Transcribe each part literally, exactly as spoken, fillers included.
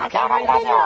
駆け上がりラジ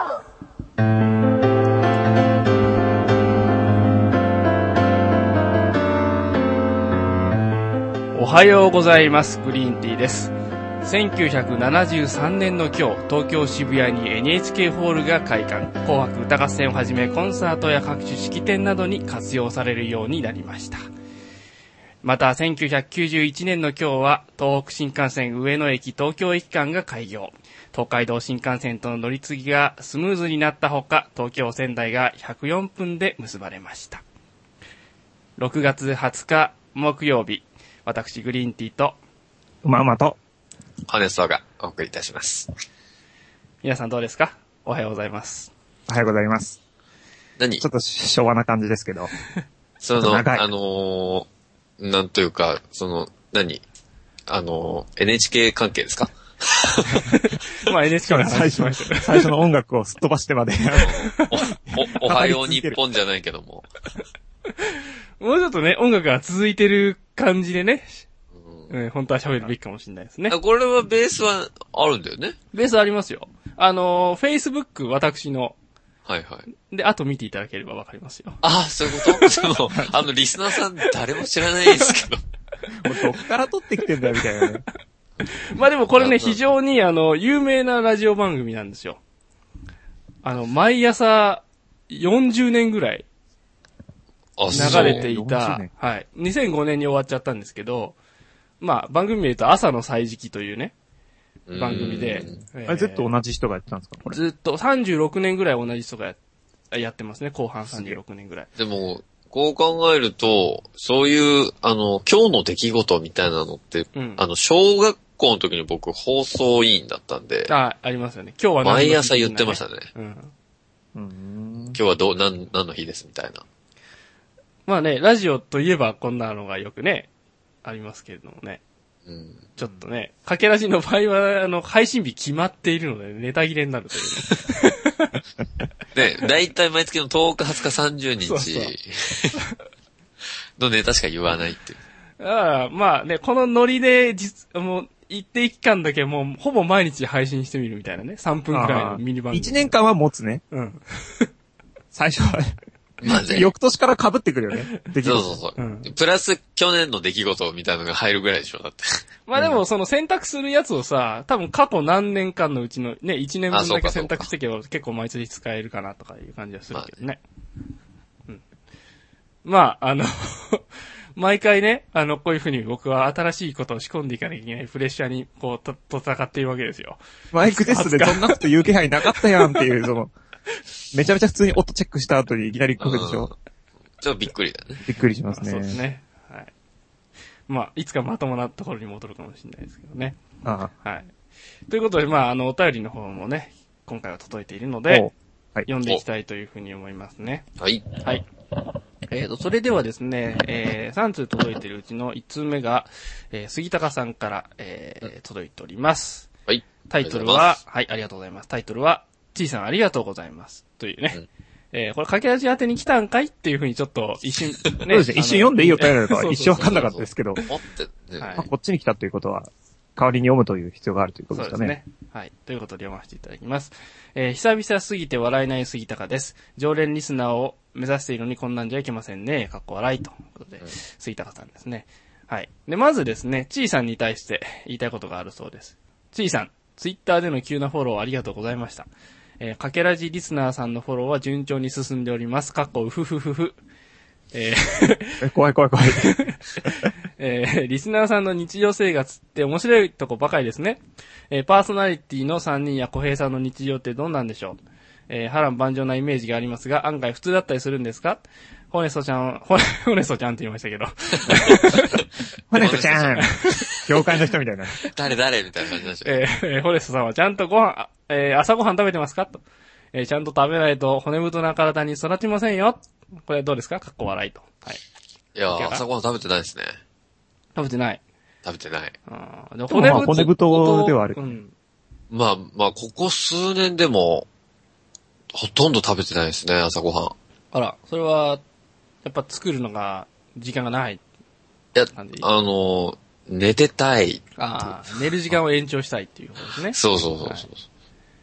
オ。おはようございます。グリーンティーです。せんきゅうひゃくななじゅうさんねんの今日、東京渋谷に エヌエイチケー ホールが開館。紅白歌合戦をはじめコンサートや各種式典などに活用されるようになりました。またせんきゅうひゃくきゅうじゅういちねんの今日は東北新幹線上野駅東京駅間が開業。東海道新幹線との乗り継ぎがスムーズになったほか、東京仙台がひゃくよんぷんで結ばれました。ろくがつはつか木曜日、私グリーンティーとうまうまとホネストがお送りいたします。 皆さんどうですか？おはようございます。 おはようございます。 何？ ちょっと昭和な感じですけど。 その、あのー、なんというか、その、何あのー、エヌエイチケー 関係ですか？ まあ エヌエイチケー の話しましたね。 最初の音楽をすっ飛ばしてまで。 お、お、おはよう日本じゃないけども。 もうちょっとね、音楽が続いてる感じでね、うん、本当は喋るべきかもしれないですね。 これはベースはあるんだよね。 ベースありますよ。あの、Facebook 私の。 はいはい。 で、あと見ていただければわかりますよ。 ああ、そういうことその、あの、リスナーさん誰も知らないですけど。 もうどっから撮ってきてんだよみたいなね。 まあでもこれね、非常にあの、有名なラジオ番組なんですよ。あの、毎朝よんじゅうねんぐらい流れていた、はい。にせんごねんに終わっちゃったんですけど、まあ、番組名言うと朝の歳時記というね、番組で。 えー、あれずっと同じ人がやってたんですかこれ。 ずっとさんじゅうろくねんぐらい同じ人が や, やってますね。後半さんじゅうろくねんぐらい。 でも、こう考えると、そういう、あの、今日の出来事みたいなのって、うん、あの、小学校の時に僕放送委員だったんで。 あ、ありますよね。今日は何の日、ね、毎朝言ってましたね。 うん。 うん今日はどう、何、何の日ですみたいな。 まあね、ラジオといえばこんなのがよくね、ありますけれどもね。うん、ちょっとね、かけらじの場合は、あの、配信日決まっているので、ネタ切れになるというね。ね、だいたい毎月のとおか、はつか、さんじゅうにちそうそうのネタしか言わないっていう。 ああ、まあね、このノリで、実、もう、一定期間だけもう、ほぼ毎日配信してみるみたいなね。さんぷんくらいのミニ番組。 いちねんかんは持つね。 うん。 最初は。まず翌年から被ってくるよね。 そうそうそう、うん。プラス去年の出来事みたいなのが入るぐらいでしょ、だって。 まあでもその選択するやつをさ、多分過去何年間のうちのね、いちねんぶんだけ選択してけば結構毎月使えるかなとかいう感じはするけどね。まあ、ねうん、まあ、あの、毎回ね、あの、こういうふうに僕は新しいことを仕込んでいかなきゃいけないプレッシャーにこう、と、と戦っているわけですよ。 マイクテストでそんなこと言う気配なかったやんっていう、その、めちゃめちゃ普通に音チェックした後にいきなり来るでしょ。 ちょっとびっくりだね。 びっくりしますね。 そうですね。はい。まあ、いつかまともなところに戻るかもしれないですけどね。 ああ。 はい。ということで、まあ、あの、お便りの方もね、今回は届いているので、はい、読んでいきたいというふうに思いますね。 はい。 はい。えーと、それではですね、えー、さん通届いているうちのいち通目が、えー、杉高さんから、えー、届いております。 はい。 タイトルは、はい、ありがとうございます。タイトルは、ちいさんありがとうございます。というね。うん、えー、これ、かけらじ宛てに来たんかいっていうふうにちょっと一瞬、ね。 そうですね。一瞬読んでいいよって言われるから、一瞬わかんなかったですけど。 待ってね。 まあ、こっちに来たということは、代わりに読むという必要があるということですかね。 そうですね。はい。ということで読ませていただきます。えー、久々すぎて笑えない杉高です。常連リスナーを目指しているのにこんなんじゃいけませんね。かっこ笑いということで、うん、杉高さんですね。はい。で、まずですね、ちいさんに対して言いたいことがあるそうです。ちいさん、ツイッターでの急なフォローありがとうございました。えー、かけらじリスナーさんのフォローは順調に進んでおります。かっこうふふふふ。えー、怖い怖い怖い。 えー、リスナーさんの日常生活って面白いとこばかりですね。えー、パーソナリティのさんにんや小平さんの日常ってどんなんでしょう。えー、波乱万丈なイメージがありますが、案外普通だったりするんですか？ホネソちゃん、ホネ、ホネソちゃんって言いましたけど。 ホネソちゃん業界の人みたいな。 誰誰みたいな感じなんでしょ。 えー、ホネソさんはちゃんとご飯、えー、朝ご飯食べてますかと。えー、ちゃんと食べないと骨太な体に育ちませんよ。これどうですか？かっこ笑いと。はい。 いや、朝ご飯食べてないですね。 食べてない。 食べてない。 あでも骨太、骨太ではある。 うん。 まあ、まあ、ここ数年でも、ほとんど食べてないですね、朝ごはん。 あら、それは、やっぱ作るのが、時間がない。 いや、あの、寝てたい。 ああ、寝る時間を延長したいっていうことですね。 そうそうそうそう。はい、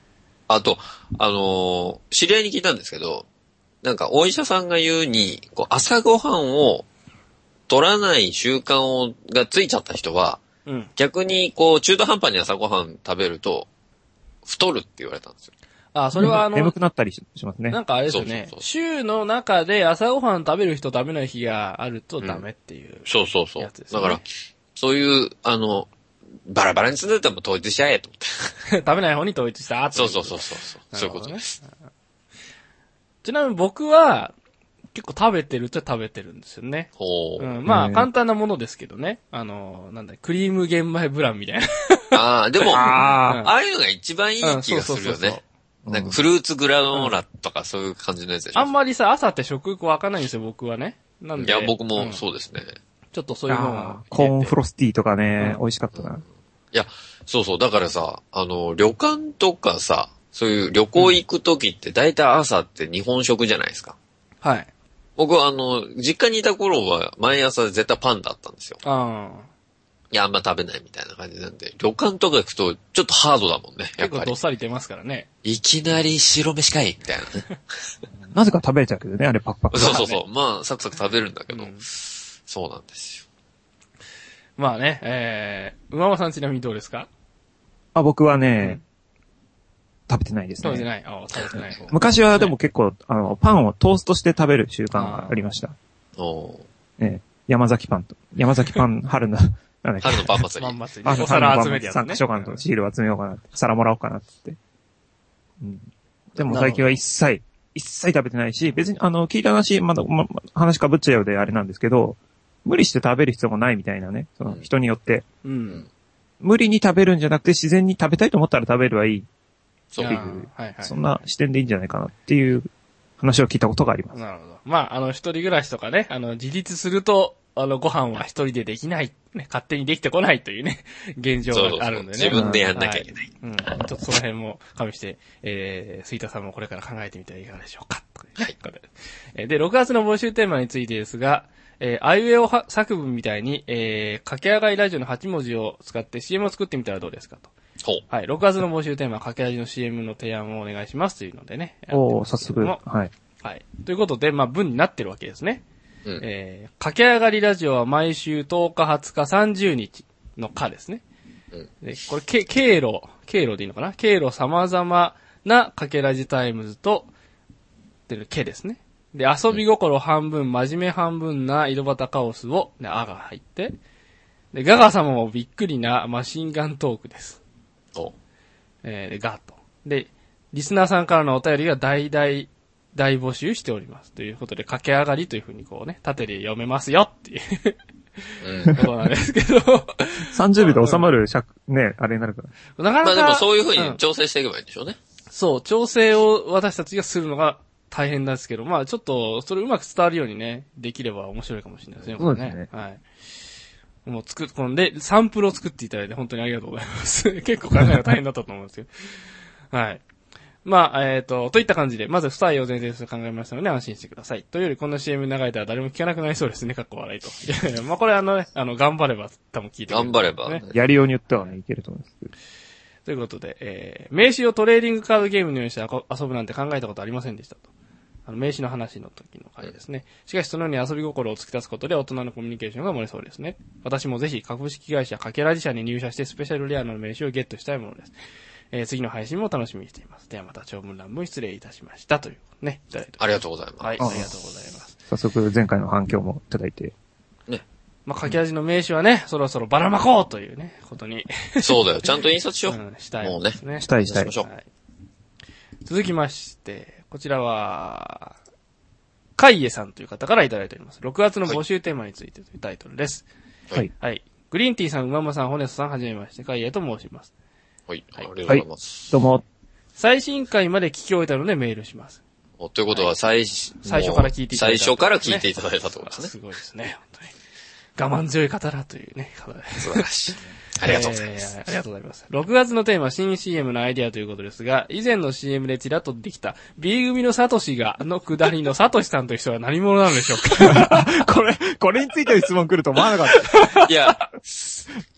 あと、あのー、知り合いに聞いたんですけど、なんかお医者さんが言うに、こう朝ごはんを取らない習慣をがついちゃった人は、うん、逆にこう中途半端に朝ごはん食べると太るって言われたんですよ。 あ、それはあの、 眠くなったりしますね。 なんかあれですよね。そうそうそう、週の中で朝ごはん食べる日と食べない日があるとダメっていう、ね、うん。 そうそうそう。だから、そういう、あの、バラバラに住んでても統一しちゃえと思って。 食べない方に統一したそうそうそうそう。そういうことです。 ちなみに僕は、結構食べてるっちゃ食べてるんですよね。ほう。うん、まあ、簡単なものですけどね。あの、なんだ、クリーム玄米ブランみたいな。 ああ、でも、あ, ああいうのが一番いい気がするよね。なんかフルーツグラノーラとかそういう感じのやつでしょ。 あんまりさ、朝って食欲湧かないんですよ、僕はね。なんで。 いや、僕もそうですね。うん、 ちょっとそういうのを。 コーンフロスティーとかね、うん、美味しかったな。いや、そうそう、だからさ、あの、旅館とかさ、そういう旅行行くときって大体朝って日本食じゃないですか。 はい。 僕はあの、実家にいた頃は毎朝絶対パンだったんですよ。ああ。いや、あんま食べないみたいな感じなんで、旅館とか行くとちょっとハードだもんね、やっぱり。 結構どっさり出ますからね。 いきなり白飯かいみたいなね。 なぜか食べれちゃうけどね、あれパクパク。 そうそうそう。まあ、サクサク食べるんだけど、うん、そうなんですよ。 まあね、えー、馬場さんちなみにどうですか？ あ、僕はね、うん、食べてないですね。 食べてない。あ、食べてない。 昔はでも結構、あの、パンをトーストして食べる習慣がありました。おね、山崎パンと。山崎パン、春の、 なんだっけ。春のパン祭り。 パン祭り。お皿集めてやつね。 参加書館とシール集めようかなって。皿もらおうかなって。うん。でも最近は一切、一切食べてないし、別に、あの、聞いた話、まだ、ま、話かぶっちゃうようであれなんですけど、無理して食べる必要もないみたいなね。その、人によって。うん。無理に食べるんじゃなくて、自然に食べたいと思ったら食べればいい。そういう、はいはい、そんな視点でいいんじゃないかなっていう話を聞いたことがあります。 なるほど。まあ、あの、一人暮らしとかね、あの、自立すると、あの、ご飯は一人でできない、ね、勝手にできてこないというね、現状があるんでね。 そうそうそう、自分でやんなきゃいけない。 うん。ちょっとその辺も加味して、えー、杉田さんもこれから考えてみてはいかがでしょうか。はい。えー、で、ろくがつの募集テーマについてですが、えー、あいうえお作文みたいに、えー、駆け上がりラジオのはち文字を使って シーエム を作ってみたらどうですかと。ほう。はい。ろくがつの募集テーマ、駆けラジの シーエム の提案をお願いしますというのでね。 おー、早速。はい。 はい。ということで、まあ、文になってるわけですね。うん、えー、駆け上がりラジオは毎週とおか、はつか、さんじゅうにちのかですね。うん、でこれ、け、経路、経路でいいのかな？経路様々な駆けラジタイムズと、ってるけですね。で、遊び心半分、真面目半分な井戸端カオスを、ね、あが入って、で、ガガ様もびっくりなマシンガントークです。おえー、で、ガーと。で、リスナーさんからのお便りが大々、大募集しております。ということで、駆け上がりというふうにこうね、縦で読めますよっていう、うん、ことなんですけど。 さんじゅうびょうで収まる尺、ね、あれになるから。 なかなか。まあでもそういうふうに調整していけばいいんでしょうね。 うん、そう、調整を私たちがするのが大変なんですけど、まあちょっと、それうまく伝わるようにね、できれば面白いかもしれないですね。 そうですね。 はい。もう作っ、こんで、サンプルを作っていただいて本当にありがとうございます。結構考えが大変だったと思うんですけど。はい。まあ、えっ、ー、と、といった感じで、まず不採用前提として考えましたので安心してください。というより、こんな シーエム 流れたら誰も聞かなくなりそうですね、かっこ笑いと。いやいや、まあこれあのね、あの、頑張れば多分聞いてくれる、 ね。頑張れば、ね。 やりようによってはね、いけると思います。 ということで、えー、名刺をトレーディングカードゲームのようにして遊ぶなんて考えたことありませんでしたと。あの、名刺の話の時の回ですね。しかしそのように遊び心を突き出すことで大人のコミュニケーションが漏れそうですね。私もぜひ株式会社かけらじ社に入社してスペシャルレアの名刺をゲットしたいものです。えー、次の配信も楽しみにしています。ではまた長文乱文失礼いたしました。というね、いただいて。 ありがとうございます。 はい、ありがとうございます。 早速前回の反響もいただいて。 ね。まあ、かけらじの名刺はね、そろそろばらまこうというね、ことに。 そうだよ。ちゃんと印刷しよう。うん、 したい、 もうね。したいしたい。はい、 続きまして、こちらは、カイエさんという方からいただいております。ろくがつの募集テーマについてというタイトルです。はい。はい。グリーンティーさん、馬間さん、ホネスさん、はじめまして、カイエと申します。 はい。ありがとうございます。 はい、どうも。 最新回まで聞き終えたのでメールします。 おということは最、はい、 最初から聞いていただいた、ね。 最初から聞いていただいたということですね。 すごいですね。本当に。我慢強い方だというね、方で。 素晴らしい。ありがとうございます、 えー。ありがとうございます。ろくがつのテーマ、新 シーエム のアイデアということですが、以前の シーエム でちらっとできた B 組のサトシが、のくだりのサトシさんという人は何者なのでしょうか。 これ、これについての質問来ると思わなかった。 いや、いや、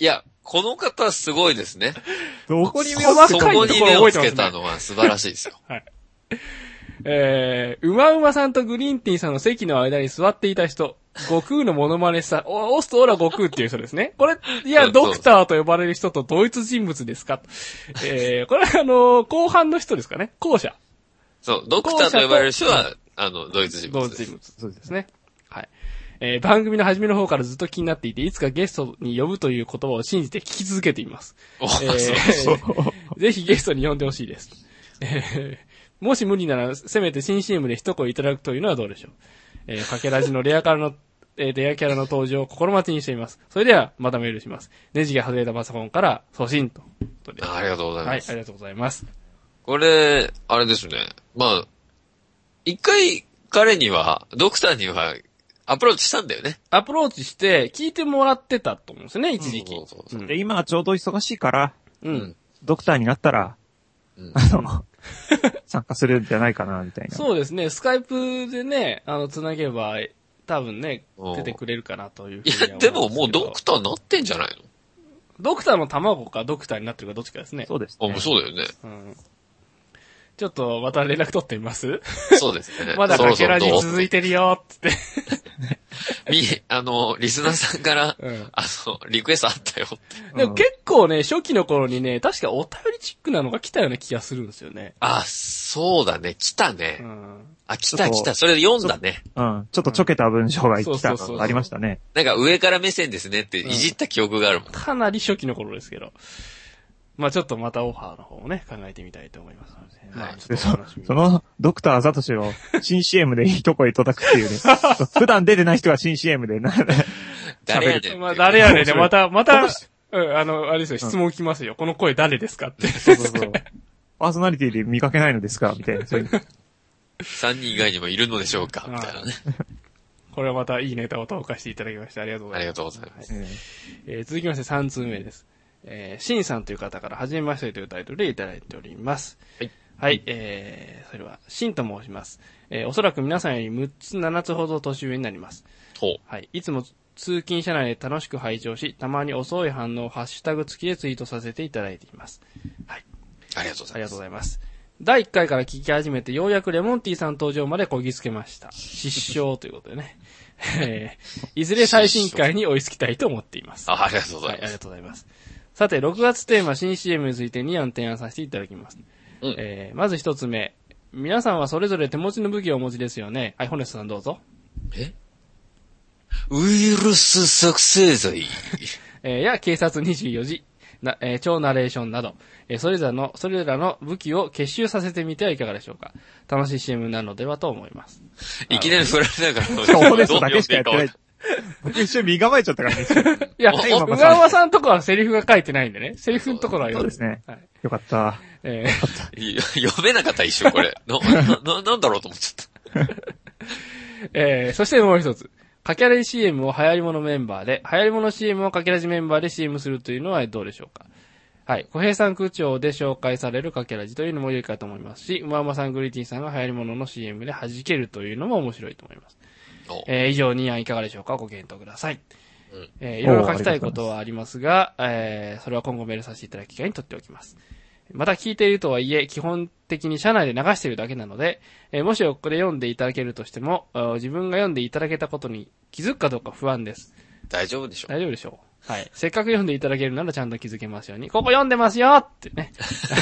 この方すごいですね。 どこに目を細かいところ覚えてますね。 そこに目をつけたのは素晴らしいですよ。 はい。えー、うまうまさんとグリーンティーさんの席の間に座っていた人、悟空のモノマネした、お、押すとオラ悟空っていう人ですね。これ、いや、ドクターと呼ばれる人と同一人物ですか？えー、これはあのー、後半の人ですかね？後者。 そう、ドクターと呼ばれる人は、あの、同一人物です。 同一人物。そうですね。はい。えー、番組の初めの方からずっと気になっていて、いつかゲストに呼ぶという言葉を信じて聞き続けています。 お、 えー、そうそうぜひゲストに呼んでほしいです。えーもし無理なら、せめて新 シーエム で一声いただくというのはどうでしょう。えー、かけらじのレアキャラの、えー、レアキャラの登場を心待ちにしています。それでは、またメールします。ネジが外れたパソコンから送信と。 あ, ありがとうございます。 はい、ありがとうございます。 これ、あれですね。まあ、一回彼には、ドクターには、アプローチしたんだよね。 アプローチして、聞いてもらってたと思うんですよね、一時期。 うん、そうそうそう。 で、今はちょうど忙しいから、 うん。 ドクターになったら、うん、あの、参加するんじゃないかな、みたいな。 そうですね。スカイプでね、あの、つなげば、多分ね、出てくれるかなというふうに。 いや、でももうドクターなってんじゃないの？ ドクターの卵かドクターになってるかどっちかですね。 そうです、ね。 あ、もうそうだよね。 うん。ちょっと、また連絡取ってみますそうですね。 まだかけらじ続いてるよ、つって。 み、あの、リスナーさんから、 うん、 あの、リクエストあったよって。 でも結構ね、初期の頃にね、確かお便りチックなのが来たような気がするんですよね。 あ、そうだね。来たね。 うん、 あ、来た来た。それで読んだね。 うん。ちょっとちょけた文章が来たのがありましたね。 なんか上から目線ですねっていじった記憶があるもん。うん、 かなり初期の頃ですけど。まあちょっとまたオファーの方をね、考えてみたいと思いますので。まあちょっと楽しみに。 その、ドクターザトシの新 シーエム で一声叩くっていうね。普段出てない人が新 シーエム でな、 誰やねん。 まあ誰やねんね、また、また、うん、あの、あれですよ、質問来ますよ。この声誰ですかって。 そうそうそう。パーソナリティで見かけないのですかみたいな。そういうさんにん以外にもいるのでしょうかみたいなね。 これはまたいいネタを投下していただきましてありがとうございます。 ありがとうございます。 はい、えー、続きましてさん通目です。えー、シンさんという方から、はじめましてというタイトルでいただいております。 はい。 はい、えー、それは、シンと申します。えー、おそらく皆さんよりむっつ、ななつほど年上になります。 ほう。 はい。いつも通勤車内で楽しく拝聴し、たまに遅い反応をハッシュタグ付きでツイートさせていただいています。はい。 ありがとうございます。 ありがとうございます。だいいっかいから聞き始めて、ようやくレモンティーさん登場までこぎつけました。失笑ということでね。えー、いずれ最新回に追いつきたいと思っています。 あ、ありがとうございます。はい、 ありがとうございます。さて、ろくがつテーマ新 シーエム についてに案提案させていただきます。うん、えー、まず一つ目。皆さんはそれぞれ手持ちの武器をお持ちですよね。はい、ホネスさんどうぞ。 えウイルス作成剤えー、や、警察にじゅうよじ、な、えー、超ナレーションなど、えー、それぞれの、それらの武器を結集させてみてはいかがでしょうか。楽しい シーエム なのではと思います。 いきなり振られながら。 ホネスだけしかやってない。僕一瞬身構えちゃったからね。 いや、小川さんとこはセリフが書いてないんでね。セリフのところはそうですね。はい、よかった。 えー、読めなかった一瞬これ。な、な、なんだろうと思っちゃった。 えー、そしてもう一つ。かけらじ シーエム を流行り物メンバーで、流行り物 シーエム をかけらじメンバーで シーエム するというのはどうでしょうか。はい。小平さん区長で紹介されるかけらじというのも良いかと思いますし、うまうまさんグリーティーさんが流行り物の シーエム で弾けるというのも面白いと思います。えー、以上に案いかがでしょうか。ご検討ください。うん、えー、いろいろ書きたいことはありますが、えー、それは今後メールさせていただく機会に取っておきます。また聞いているとはいえ、基本的に社内で流しているだけなので、えー、もしこれ読んでいただけるとしても、自分が読んでいただけたことに気づくかどうか不安です。 大丈夫でしょう。 大丈夫でしょう。はい。せっかく読んでいただけるならちゃんと気づけますように。ここ読んでますよってね。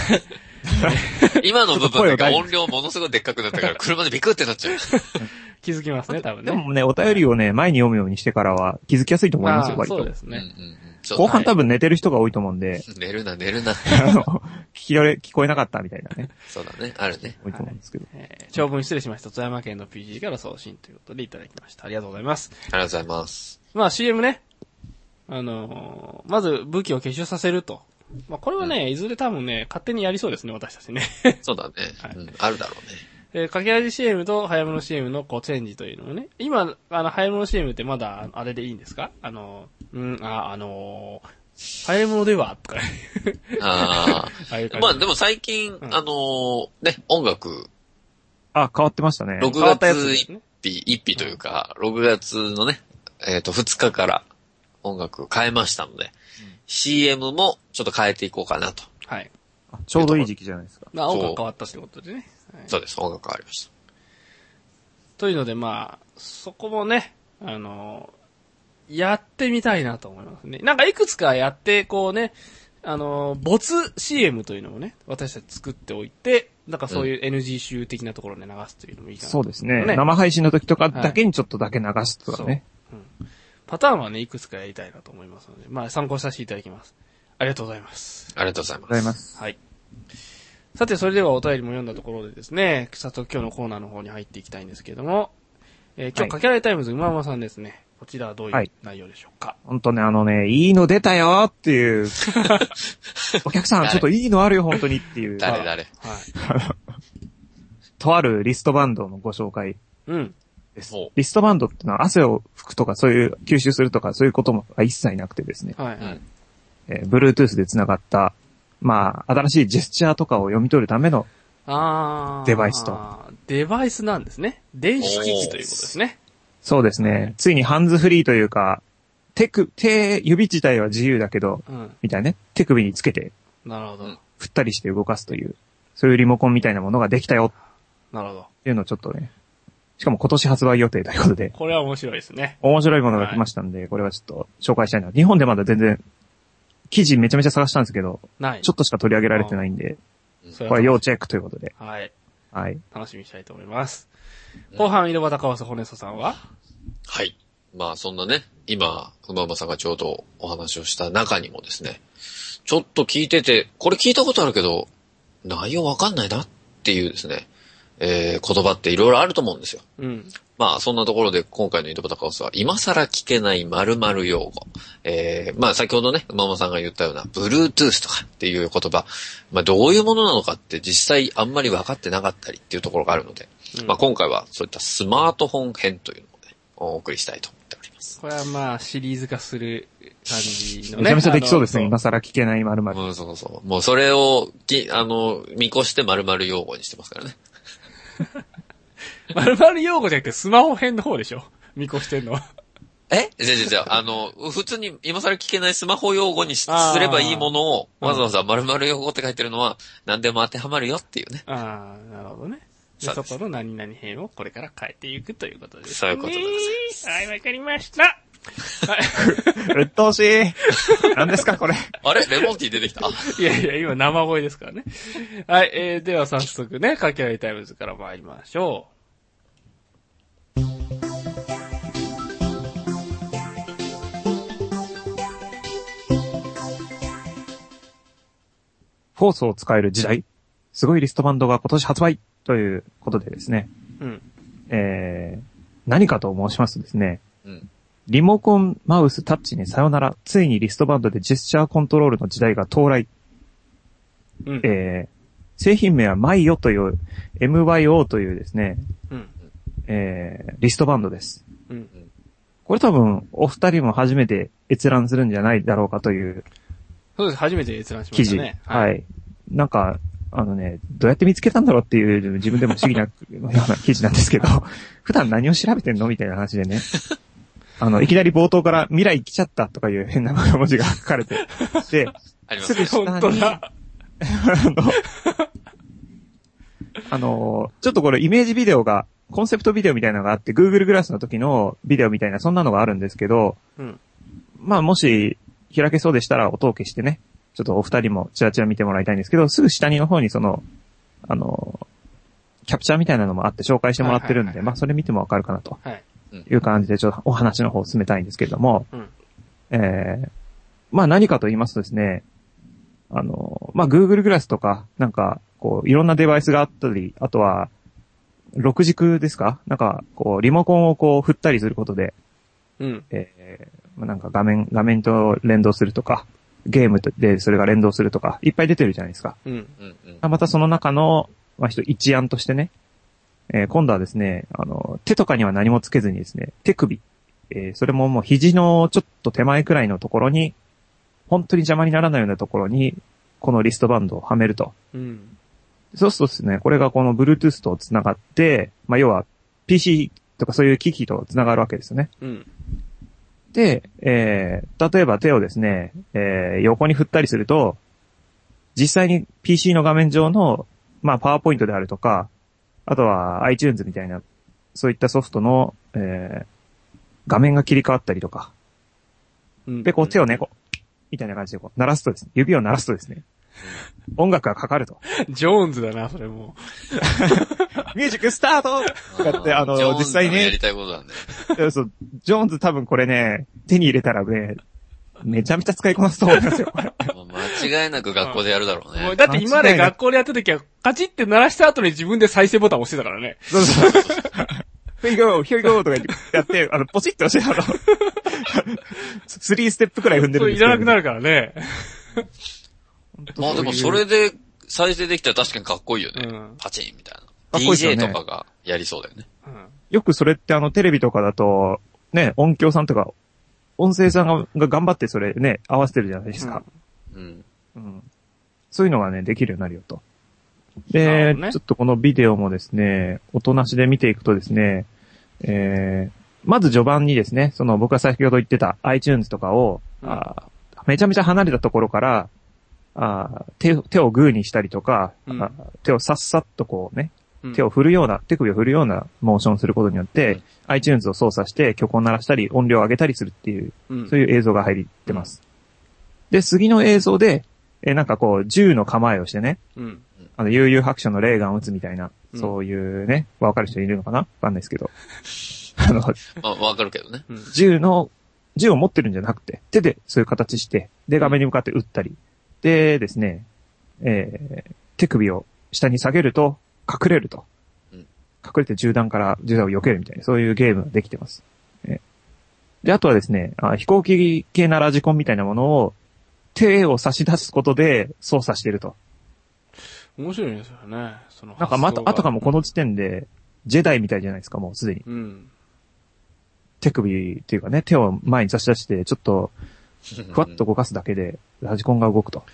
今の部分が音量ものすごいでっかくなったから、車でビクってなっちゃう。 気づきますね、多分ね。 でもね、お便りをね、前に読むようにしてからは気づきやすいと思いますよ、割と。 そうですね。 うんうんうん、後半多分寝てる人が多いと思うんで。 寝るな、寝るな。 聞きれ、聞こえなかったみたいなね。 そうだね、あるね。 多いと思うんですけど。 はい、えー、長文失礼しました。富山県の ピージー から送信ということでいただきました。ありがとうございます。 ありがとうございます。 まあ シーエム ね。あのー、まず武器を結集させると。まあこれはね、うん、いずれ多分ね、勝手にやりそうですね、私たちね。 そうだね。はい、うん。あるだろうね。 えー、かけらじ シーエム と早物 シーエム のこうチェンジというのをね。今、あの、早物 シーエム ってまだ、あれでいいんですか？あの、うん、あ、あのー、早物ではとか。 ああ。まあでも最近、うん、あのー、ね、音楽。 あ、変わってましたね。 ろくがつついたち、いっぴというか、ろくがつのね、えっと、ふつかから音楽変えましたので、うん、シーエム もちょっと変えていこうかなと。 はい。 ちょうどいい時期じゃないですか。 まあ、音楽変わったってことでね。 はい、そうです、音楽変わりました。 というので、まあ、そこもね、あの、やってみたいなと思いますね。なんかいくつかやって、こうね、あの、没 シーエム というのもね、私たち作っておいて、なんかそういう エヌジー 集的なところで流すというのもいいかな、ね、 そうですね。生配信の時とかだけにちょっとだけ流すとかね、 はい、うん。パターンはね、いくつかやりたいなと思いますので、まあ参考させていただきます。ありがとうございます。 ありがとうございます。 はい。さて、それではお便りも読んだところでですね、早速今日のコーナーの方に入っていきたいんですけれども、えー、今日、かけられタイムズうまうまさんですね。こちらはどういう内容でしょうか。 ほんとね、あのね、いいの出たよっていう。お客さん、ちょっといいのあるよ、本当にっていう。 誰誰はい。 とあるリストバンドのご紹介です。 うん、 リストバンドってのは汗を拭くとか、そういう吸収するとか、そういうことも一切なくてですね。 はいはい。 えー、Bluetooth で繋がった、まあ、新しいジェスチャーとかを読み取るためのデバイスと。 デバイスなんですね。電子機器ということですね。 そうですね。ついにハンズフリーというか、手首、手、指自体は自由だけど、うん、みたいなね。手首につけて、 なるほど。 振ったりして動かすという、そういうリモコンみたいなものができたよ。 なるほど。 っていうのをちょっとね、しかも今年発売予定ということで。 これは面白いですね。 面白いものが来ましたんで、はい、これはちょっと紹介したいな。日本でまだ全然、記事めちゃめちゃ探したんですけど、ない。ちょっとしか取り上げられてないんで、これ要チェックということで。 はい。 はい。 楽しみにしたいと思います。後半、井戸端かわすホネソさんははい。まあそんなね、今、うまうまさんがちょうどお話をした中にもですね、ちょっと聞いてて、これ聞いたことあるけど、内容わかんないなっていうですね、えー、言葉っていろいろあると思うんですよ。 うん。 まあそんなところで今回の井戸端かわすは、今更聞けない〇〇用語。えー、まあ先ほどね、うまうまさんが言ったような、Bluetooth とかっていう言葉、まあどういうものなのかって実際あんまり分かってなかったりっていうところがあるので、うん、まあ今回はそういったスマートフォン編というのをね、お送りしたいと思っております。 これはまあシリーズ化する感じのね。 めちゃめちゃできそうですね。今更聞けない〇〇。 うん、そうそう。もうそれをき、あの、見越して〇〇用語にしてますからね。 〇〇用語じゃなくてスマホ編の方でしょ見越してんのは。 えじゃじゃじゃあの、普通に今更聞けないスマホ用語に す, すればいいものを、わざわざ〇〇用語って書いてるのは、何でも当てはまるよっていうね。 ああ、なるほどね。で、そこの何々編をこれから変えていくということですね。 そういうことでございます。 はい、わかりました。はい。 うっとうしい。何ですかこれ。 あれレモンティー出てきたいやいや、今生声ですからね。はい、えー、では早速ね、かけられタイムズから参りましょう。 フォースを使える時代、すごいリストバンドが今年発売ということでですね。 うん。 えー、何かと申しますとですね。 うん。 リモコン、マウス、タッチにさよなら、ついにリストバンドでジェスチャーコントロールの時代が到来。 うん。 えー、製品名はマイヨという、エムワイオー というですね。 うん。 えー、リストバンドです。 うん。 これ多分、お二人も初めて閲覧するんじゃないだろうかという。 そうです。初めて閲覧しましたね。 記事。はい。なんか、あのね、どうやって見つけたんだろうっていう自分でも不思議なような記事なんですけど、普段何を調べてんのみたいな話でね。あの、いきなり冒頭から未来来ちゃったとかいう変な文字が書かれて、で、すぐ下に、あの、あの、ちょっとこれイメージビデオが、コンセプトビデオみたいなのがあって、Google グラスの時のビデオみたいな、そんなのがあるんですけど、 うん、 まあもし開けそうでしたら音を消してね、ちょっとお二人もチラチラ見てもらいたいんですけど、すぐ下にの方にその、あの、キャプチャーみたいなのもあって紹介してもらってるんで、はいはいはいはい、まあそれ見てもわかるかなという感じでちょっとお話の方を進めたいんですけれども、 うん、 えー、まあ何かと言いますとですね、あの、まあ Google グラスとか、なんか、こう、いろんなデバイスがあったり、あとは、ろく軸ですか？なんか、こう、リモコンをこう、振ったりすることで、 うん。 えー、なんか画面、画面と連動するとか、ゲームでそれが連動するとか、いっぱい出てるじゃないですか。 うん。 またその中の、まあ、一案としてね、えー、今度はですね、あの、手とかには何もつけずにですね、手首、えー、それももう肘のちょっと手前くらいのところに、本当に邪魔にならないようなところに、このリストバンドをはめると。 うん。 そうするとですね、これがこの Bluetooth と繋がって、まあ、要は ピーシー とかそういう機器と繋がるわけですよね。 うん。 で、えー、例えば手をですね、えー、横に振ったりすると、実際に ピーシー の画面上の、まあ、パワーポイントであるとか、あとは iTunes みたいな、そういったソフトの、えー、画面が切り替わったりとか。で、こう手をね、こう、みたいな感じでこう、鳴らすとですね、指を鳴らすとですね、音楽がかかると。 ジョーンズだな、それもミュージックスタートとかって、あの、実際ね。 やりたいことなんで。そう、ジョーンズ多分これね、手に入れたらね、めちゃめちゃ使いこなすと思いますよ。 間違いなく学校でやるだろうね。 だって今まで学校でやってた時は、カチって鳴らした後に自分で再生ボタン押してたからね。そうそうそう。 Here you go, here you go とか言ってやって、あの、ポチッと押して、あの、スリーステップくらい踏んでるんですけど。 いらなくなるからね。 まあでもそれで再生できたら確かにかっこいいよね。うん、パチンみたいな。ディージェー とかがやりそうだよね。 うん、よくそれってあのテレビとかだと、ね、音響さんとか、音声さんがが頑張ってそれね、合わせてるじゃないですか。うん。うん。そういうのがね、できるようになるよと。で、ね、ちょっとこのビデオもですね、音なしで見ていくとですね、えー、まず序盤にですね、その僕が先ほど言ってた iTunes とかを、うん、あめちゃめちゃ離れたところから、あ手, 手をグーにしたりとか、うん、手をさっさっとこうね、うん、手を振るような、手首を振るようなモーションをすることによって、うん、iTunes を操作して曲を鳴らしたり音量を上げたりするっていう、うん、そういう映像が入ってます。うん、で、次の映像で、えなんかこう銃の構えをしてね、うん、あの悠々白書のレーガンを撃つみたいな、うん、そういうね、わかる人いるのかなわかんないですけど。あの、 あ、わかるけどね。 銃の、銃を持ってるんじゃなくて、手でそういう形して、で、画面に向かって撃ったり、でですね、えー、手首を下に下げると隠れると。うん、隠れて銃弾から銃弾を避けるみたいな、そういうゲームができてます。えー、で、あとはですねあ、飛行機系なラジコンみたいなものを手を差し出すことで操作していると。 面白いですよね。そのなんかまた、あとかもこの時点で、ジェダイみたいじゃないですか、もうすでに。うん、手首っていうかね、手を前に差し出して、ちょっと、ふわっと動かすだけで、ラジコンが動くと。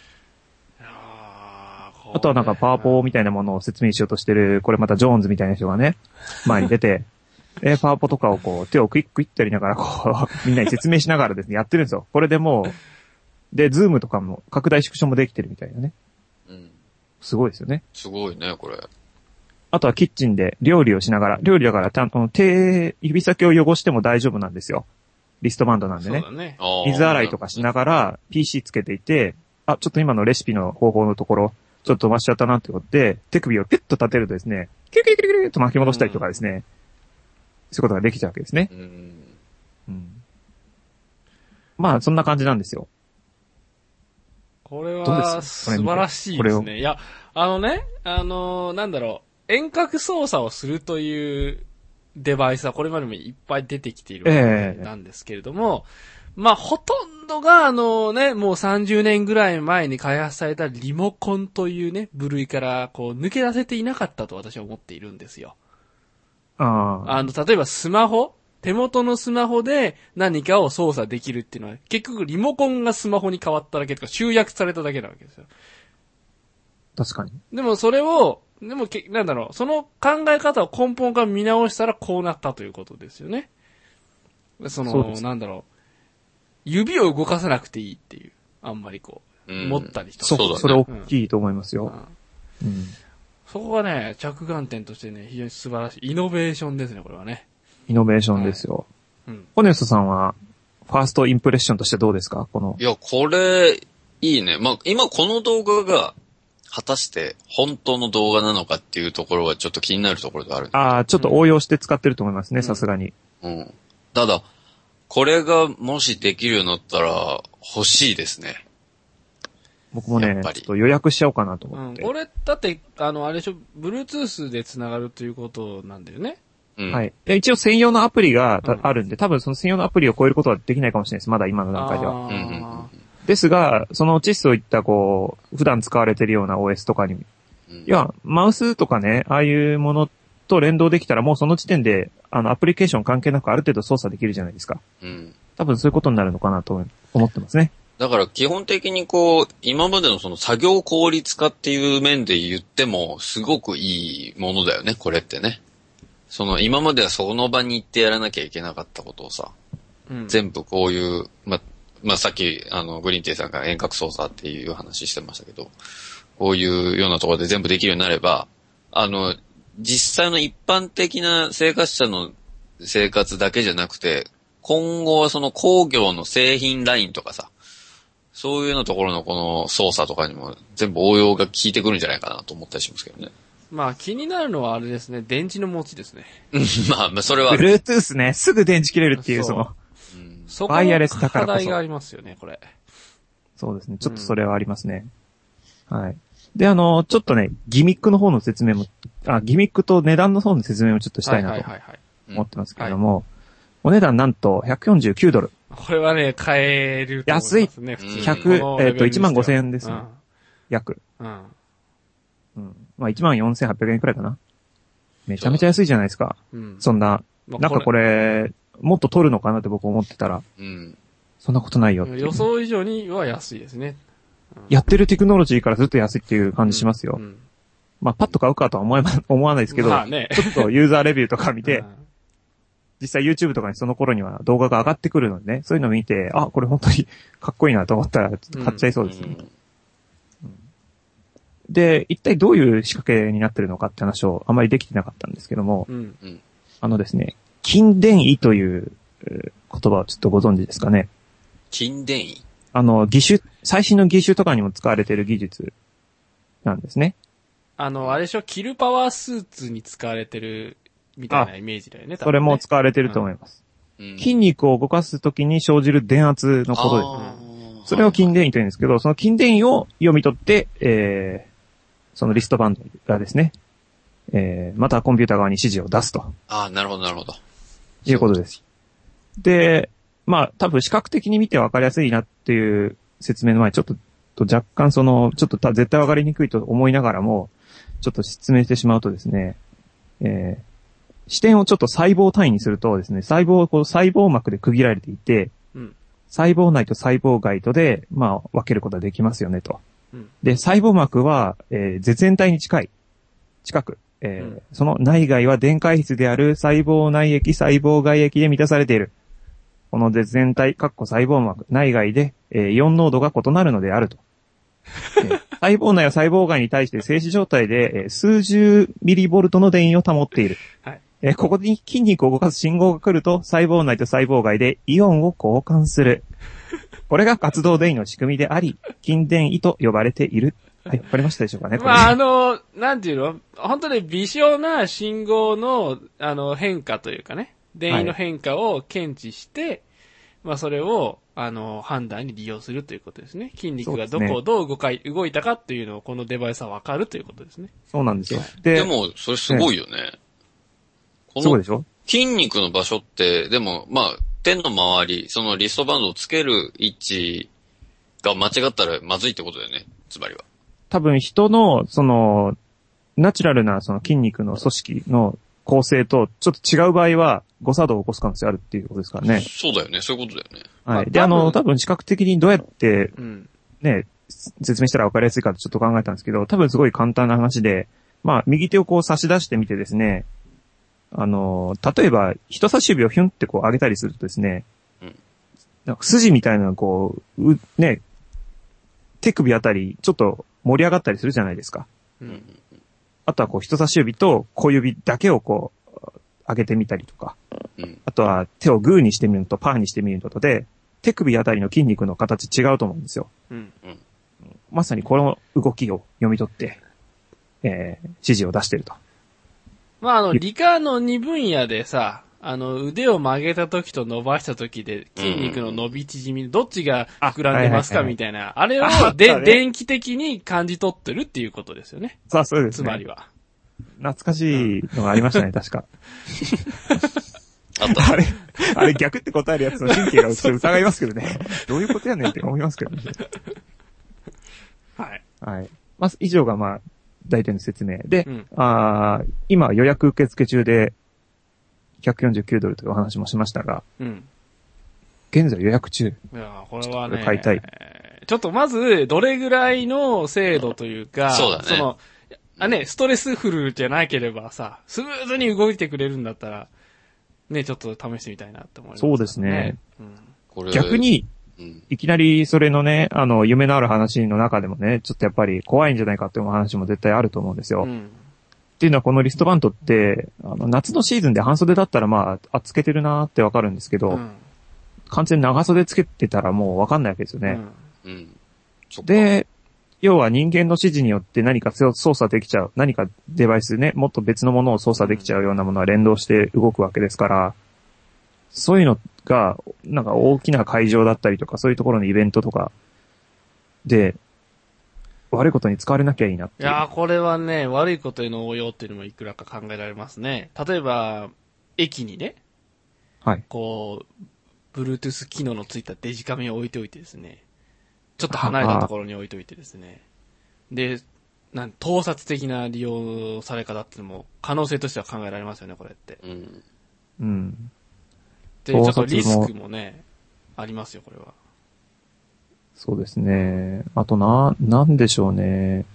あとはなんかパワポみたいなものを説明しようとしてる、これまたジョーンズみたいな人がね、前に出て、え、パワポとかをこう、手をクイックイッとやりながら、こう、みんなに説明しながらですね、やってるんですよ。これでもう、で、ズームとかも、拡大縮小もできてるみたいなね。うん。すごいですよね。 すごいね、これ。 あとはキッチンで料理をしながら、料理だからちゃんと手、指先を汚しても大丈夫なんですよ。リストバンドなんでね。そうだね。水洗いとかしながら ピーシー つけていて、あ、ちょっと今のレシピの方法のところ、ちょっと飛ばしちゃったなってことで、手首をピュッと立てるとですね、キュキュキュキュキュッと巻き戻したりとかですね、そういうことができちゃうわけですね。うん、うん、まあ、そんな感じなんですよ。 これは、素晴らしいですね。いや、あのね、あのー、なんだろう、遠隔操作をするというデバイスはこれまでもいっぱい出てきているわけなんですけれども、えー、まあ、ほとんどが、あのね、もうさんじゅうねんぐらい前に開発されたリモコンというね、部類から、こう、抜け出せていなかったと私は思っているんですよ。ああ。あの、例えばスマホ手元のスマホで何かを操作できるっていうのは、結局リモコンがスマホに変わっただけとか、集約されただけなわけですよ。 確かに。 でもそれを、でもけ、なんだろう、その考え方を根本から見直したらこうなったということですよね。その、そうなんだろう、指を動かさなくていいっていう、あんまりこう、うん、持ったりとか。 そう、ね、それ大きいと思いますよ。うんうん、 そこがね、着眼点としてね、非常に素晴らしい。イノベーションですね、これはね。 イノベーションですよ。はい、うん。ホネストさんは、ファーストインプレッションとしてどうですかこの。 いや、これ、いいね。まあ、今この動画が、果たして本当の動画なのかっていうところはちょっと気になるところである。 ああ、ちょっと応用して使ってると思いますね、さすがに。 うん。ただ、これがもしできるようになったら欲しいですね。 僕もね、ちょっと予約しちゃおうかなと思って。 うん、これ、だって、あの、あれでしょ、Bluetooth で繋がるということなんだよね。 うん、はい。で一応専用のアプリがあるんで、うん、多分その専用のアプリを超えることはできないかもしれないです。まだ今の段階では。うんうんうんですが、そのうちそういったこう、普段使われてるような オーエス とかに、うん、いや、マウスとかね、ああいうものと連動できたらもうその時点で、あの、アプリケーション関係なくある程度操作できるじゃないですか。うん。多分そういうことになるのかなと思ってますね。 だから基本的にこう、今までのその作業効率化っていう面で言っても、すごくいいものだよね、これってね。その、今まではその場に行ってやらなきゃいけなかったことをさ、 全部こういう、ま、まあ、さっき、あの、グリーンティーさんが遠隔操作っていう話してましたけど、こういうようなところで全部できるようになれば、あの、実際の一般的な生活者の生活だけじゃなくて、今後はその工業の製品ラインとかさ、そういうようなところのこの操作とかにも全部応用が効いてくるんじゃないかなと思ったりしますけどね。 まあ気になるのはあれですね、電池の持ちですね。 まあ、まあ、それは。 Bluetooth ね、すぐ電池切れるっていう、その、 うん、そこの課題がありますよね、これ。 そうですね、ちょっとそれはありますね。うん、はい。で、あの、ちょっとね、ギミックの方の説明も、あ、ギミックと値段の方の説明もちょっとしたいなと思ってますけれども、お値段なんとひゃくよんじゅうきゅうドル。 これはね、買えると思いますね、 安い。ひゃく、えっと、いちまんごせんえんですね。うん、約。うん。うん。まあ、いちまんよんせんはっぴゃくえんくらいかな。めちゃめちゃ安いじゃないですか。うん。そんな、まあ、なんかこれ、もっと取るのかなって僕思ってたら、うん。そんなことないよっていう、ね。 予想以上には安いですね。 うん、やってるテクノロジーからずっと安いっていう感じしますよ。うんうん、まあ、パッと買うかとは思えま、思わないですけど、まあね、ちょっとユーザーレビューとか見て、うん、実際 YouTube とかにその頃には動画が上がってくるのでね、そういうのを見て、あ、これ本当にかっこいいなと思ったら、ちょっと買っちゃいそうですね。うんうん、で、一体どういう仕掛けになってるのかって話をあまりできてなかったんですけども、うんうん、あのですね、筋電位という言葉をちょっとご存知ですかね。 筋電位？ あの、義手、最新の義手とかにも使われている技術なんですね。 あの、あれでしょ、キルパワースーツに使われてるみたいなイメージだよね、多分ね。 それも使われてると思います。うん、筋肉を動かすときに生じる電圧のことですね。それを筋電位というんですけど、その筋電位を読み取って、えー、そのリストバンドがですね、えー、またコンピューター側に指示を出すと。 ああ、なるほど、なるほど。 いうことです。で、まあ、多分視覚的に見て分かりやすいなっていう説明の前にちょっと若干その、ちょっと絶対分かりにくいと思いながらも、ちょっと説明してしまうとですね、えー、視点をちょっと細胞単位にするとですね、細胞をこう細胞膜で区切られていて、うん、細胞内と細胞外とで、まあ、分けることができますよねと。うん、で、細胞膜は、えー、絶縁体に近い、近く、えーうん、その内外は電解質である細胞内液、細胞外液で満たされている。この絶縁体、括弧細胞膜、内外で、えー、イオン濃度が異なるのであると。えー、細胞内や細胞外に対して静止状態で、えー、数十ミリボルトの電位を保っている。はいえー、ここに筋肉を動かす信号が来ると、細胞内と細胞外でイオンを交換する。これが活動電位の仕組みであり、筋電位と呼ばれている。はい、わかりましたでしょうかね。 まあ、あの、なんていうの本当に微小な信号の、あの、変化というかね、電位の変化を検知して、はい、まあ、それを、あの、判断に利用するということですね。筋肉がどこをどう動かい、動いたかっていうのをこのデバイスはわかるということですね。 そうなんですよ。 で、でも、それすごいよね。ねこの筋肉の場所って、でも、まあ、手の周り、そのリストバンドをつける位置が間違ったらまずいってことだよね、つまりは。 多分人の、その、ナチュラルなその筋肉の組織の構成とちょっと違う場合は誤作動を起こす可能性あるっていうことですからね。 そうだよね、そういうことだよね。 はい。で、あの、多分視覚的にどうやって、ね、説明したら分かりやすいかとちょっと考えたんですけど、多分すごい簡単な話で、まあ、右手をこう差し出してみてですね、あの、例えば人差し指をヒュンってこう上げたりするとですね、うん、なんか筋みたいなのがこう、う、ね、手首あたりちょっと盛り上がったりするじゃないですか。うん、あとはこう人差し指と小指だけをこう上げてみたりとか、うん、あとは手をグーにしてみるのとパーにしてみるのとで、手首あたりの筋肉の形違うと思うんですよ。うんうん、まさにこの動きを読み取って、えー、指示を出していると。 まあ、あの、理科のに分野でさ、あの、腕を曲げた時と伸ばした時で筋肉の伸び縮み、どっちが膨らんでますかみたいな、あれをで、電気的に感じ取ってるっていうことですよね。 そうそうですね。 つまりは。 懐かしいのがありましたね、確か。 あった。 あれ、あれ逆って答えるやつの神経が疑いますけどね。どういうことやねんって思いますけどね。 はい。 はい。まず、以上がまあ、大体の説明。で、うん、あ今予約受付中でひゃくよんじゅうきゅうドルというお話もしましたが、うん、現在予約中。 いや、これはね、 買いたい。 ちょっとまず、どれぐらいの精度というか、 そうだね。 その、あね、ストレスフルじゃなければさ、スムーズに動いてくれるんだったら、 ね、ちょっと試してみたいなって思います、ね。 そうですね。 うん、 これ逆に、うん、いきなりそれのね、あの、夢のある話の中でもね、ちょっとやっぱり怖いんじゃないかっていう話も絶対あると思うんですよ。うん、っていうのはこのリストバンドって、あの、夏のシーズンで半袖だったらまあ、あ、つけてるなーってわかるんですけど、うん、完全に長袖つけてたらもうわかんないわけですよね。うんうん、で、要は人間の指示によって何か操作できちゃう、何かデバイスね、もっと別のものを操作できちゃうようなものは連動して動くわけですから、そういうのが、なんか大きな会場だったりとか、そういうところのイベントとかで、悪いことに使われなきゃいいなっていう。 いやー、これはね、悪いことへの応用っていうのもいくらか考えられますね。例えば、駅にね、 はい。 こう、Bluetooth 機能のついたデジカメを置いておいてですね、ちょっと離れたところに置いといてですね、で、なん盗撮的な利用され方っていうのも可能性としては考えられますよね、これって。うん。 うん。 で、ちょっとリスクもね、ありますよ、これは。 そうですね。あとな、なんでしょうね。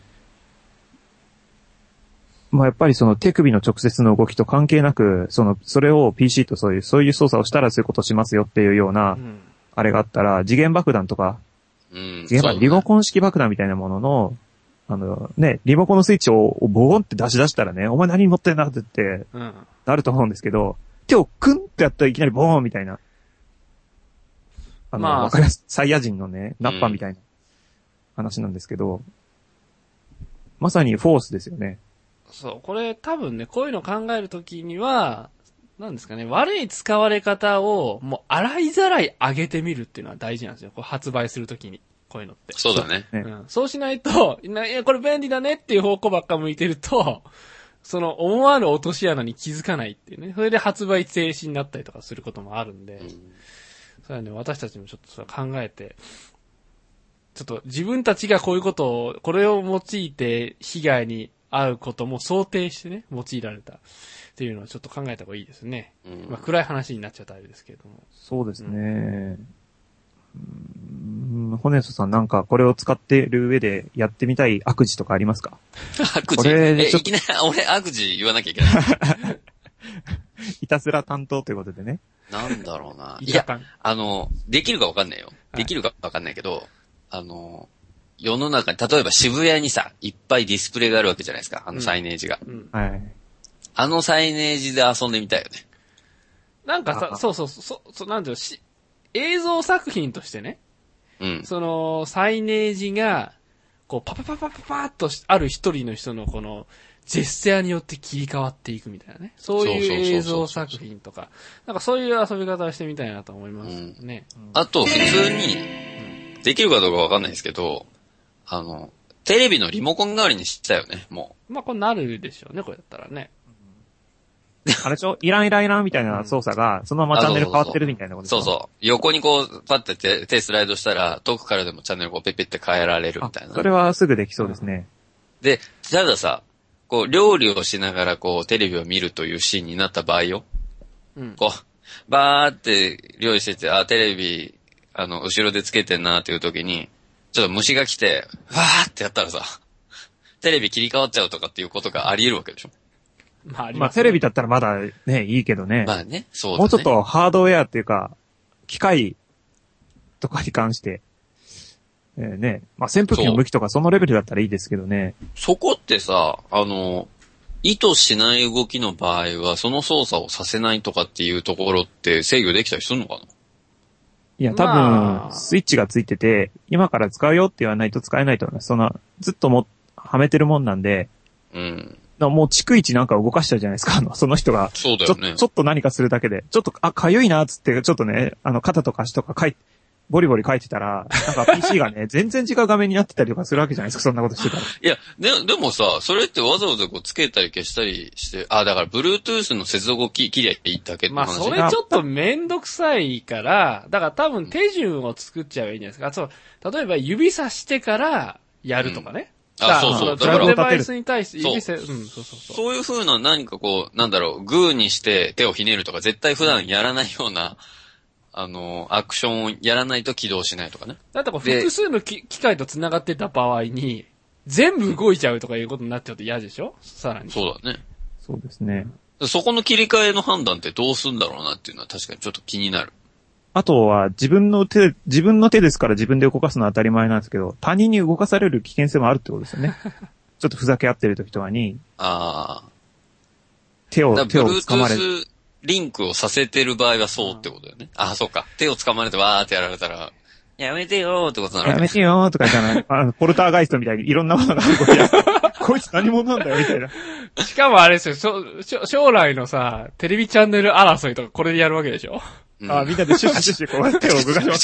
まあ、やっぱりその手首の直接の動きと関係なく、その、それを ピーシー とそういう、そういう操作をしたらそういうことしますよっていうような、うん、あれがあったら、次元爆弾とか、うん、次元爆弾、リモコン式爆弾みたいなものの、あの、ね、リモコンのスイッチをボーンって出し出したらね、お前何持ってんだって言って、うん、なると思うんですけど、手をクンってやったらいきなりボーンみたいな。あの、まあ、わかります。サイヤ人のね、ナッパみたいな話なんですけど、うん、まさにフォースですよね。 そう、これ多分ね、こういうのを考えるときには、なんですかね、悪い使われ方を、もう洗いざらい上げてみるっていうのは大事なんですよ。こう発売するときに。こういうのって。 そうだね。 うん。そうしないと、いや、これ便利だねっていう方向ばっか向いてると、その思わぬ落とし穴に気づかないっていうね。それで発売停止になったりとかすることもあるんで、うん、それはね、私たちもちょっとそれ考えて、ちょっと自分たちがこういうことを、これを用いて被害に遭うことも想定してね、用いられたっていうのはちょっと考えた方がいいですね。うん、まあ暗い話になっちゃったあれですけれども。 そうですね。うんうん、ホネストさんなんかこれを使っている上でやってみたい悪事とかありますか？ 悪事？え、いきなり俺悪事言わなきゃいけない。 いたずら担当ということでね。 なんだろうな。いや、あの、できるかわかんないよ。できるかわかんないけど、はい、あの、世の中に、例えば渋谷にさ、いっぱいディスプレイがあるわけじゃないですか。あのサイネージが。うんうん、はい。あのサイネージで遊んでみたいよね。 なんかさ、そうそう、そう、そう、なんていうの、し、映像作品としてね。うん。その、サイネージが、こう、パパパパパパーっとある一人の人のこの、ジェスチャーによって切り替わっていくみたいなね。そういう映像作品とか、なんかそういう遊び方をしてみたいなと思いますね。 うん、あと、普通に、できるかどうかわかんないですけど、あの、テレビのリモコン代わりにしたよね、もう。まあ、これなるでしょうね、これだったらね。 あれでしょイランイランイランみたいな操作が、そのままチャンネル変わってるみたいなことですか？ そうそう。横にこう、パッて手、手スライドしたら、遠くからでもチャンネルこうペッペって変えられるみたいな。 それはすぐできそうですね。 うん、で、たださ、こう、料理をしながらこう、テレビを見るというシーンになった場合よ。うん。こう、バーって料理してて、あ、テレビ、あの、後ろでつけてんなっていう時に、ちょっと虫が来て、わーってやったらさ、テレビ切り替わっちゃうとかっていうことがあり得るわけでしょ。 まあ、ありますね。まあ、テレビだったらまだね、いいけどね。 まあね、そうだね。 もうちょっとハードウェアっていうか、機械とかに関して、えー、ね、まあ扇風機の向きとかそのレベルだったらいいですけどね。 そこってさ、あの、意図しない動きの場合は、その操作をさせないとかっていうところって制御できたりするのかな？ いや、多分、まあ、スイッチがついてて、今から使うよって言わないと使えないと思います。その、ずっとも、はめてるもんなんで、うん。もう逐一なんか動かしちゃうじゃないですか。あの、その人が。 そうだよね。 ちょ、ちょっと何かするだけで。ちょっと、あ、かゆいなーっつって、ちょっとね、あの、肩とか足とかかい、ボリボリ書いてたら、なんか ピーシー がね、全然違う画面になってたりとかするわけじゃないですか。そんなことしてたら。 いや、で、でもさ、それってわざわざこうつけたり消したりして、あ、だから Bluetooth の接続を切りゃいいだけって話。 まあ、それちょっとめんどくさいから、だから多分手順を作っちゃえばいいんじゃないですか。そう、例えば指さしてからやるとかね。 うん、あ、そうそう。だから、 デバイスに対して指せ、うん、そうそうそう。 そういう風な何かこう、なんだろう、グーにして手をひねるとか絶対普段やらないような、あの、アクションをやらないと起動しないとかね。 だってこう複数の機械と繋がってた場合に、全部動いちゃうとかいうことになっちゃうと嫌でしょ？さらに。 そうだね。 そうですね。 そこの切り替えの判断ってどうすんだろうなっていうのは確かにちょっと気になる。 あとは自分の手、自分の手ですから自分で動かすのは当たり前なんですけど、他人に動かされる危険性もあるってことですよね。ちょっとふざけ合ってる時とかに、 ああ。 手を、手を掴まれる。 Bluetooth リンクをさせてる場合はそうってことだよね。ああ、そうか。手を掴まれてわーってやられたら、やめてよーってことなの。 やめてよーとか言ったら、あの、ポルターガイストみたいにいろんなものが動き出す。こいつ何者なんだよ、みたいな。 しかもあれですよ、しょ将来のさ、テレビチャンネル争いとかこれでやるわけでしょ、 うん、あ、みんなでシュッシュッシュこうやって手を動かします。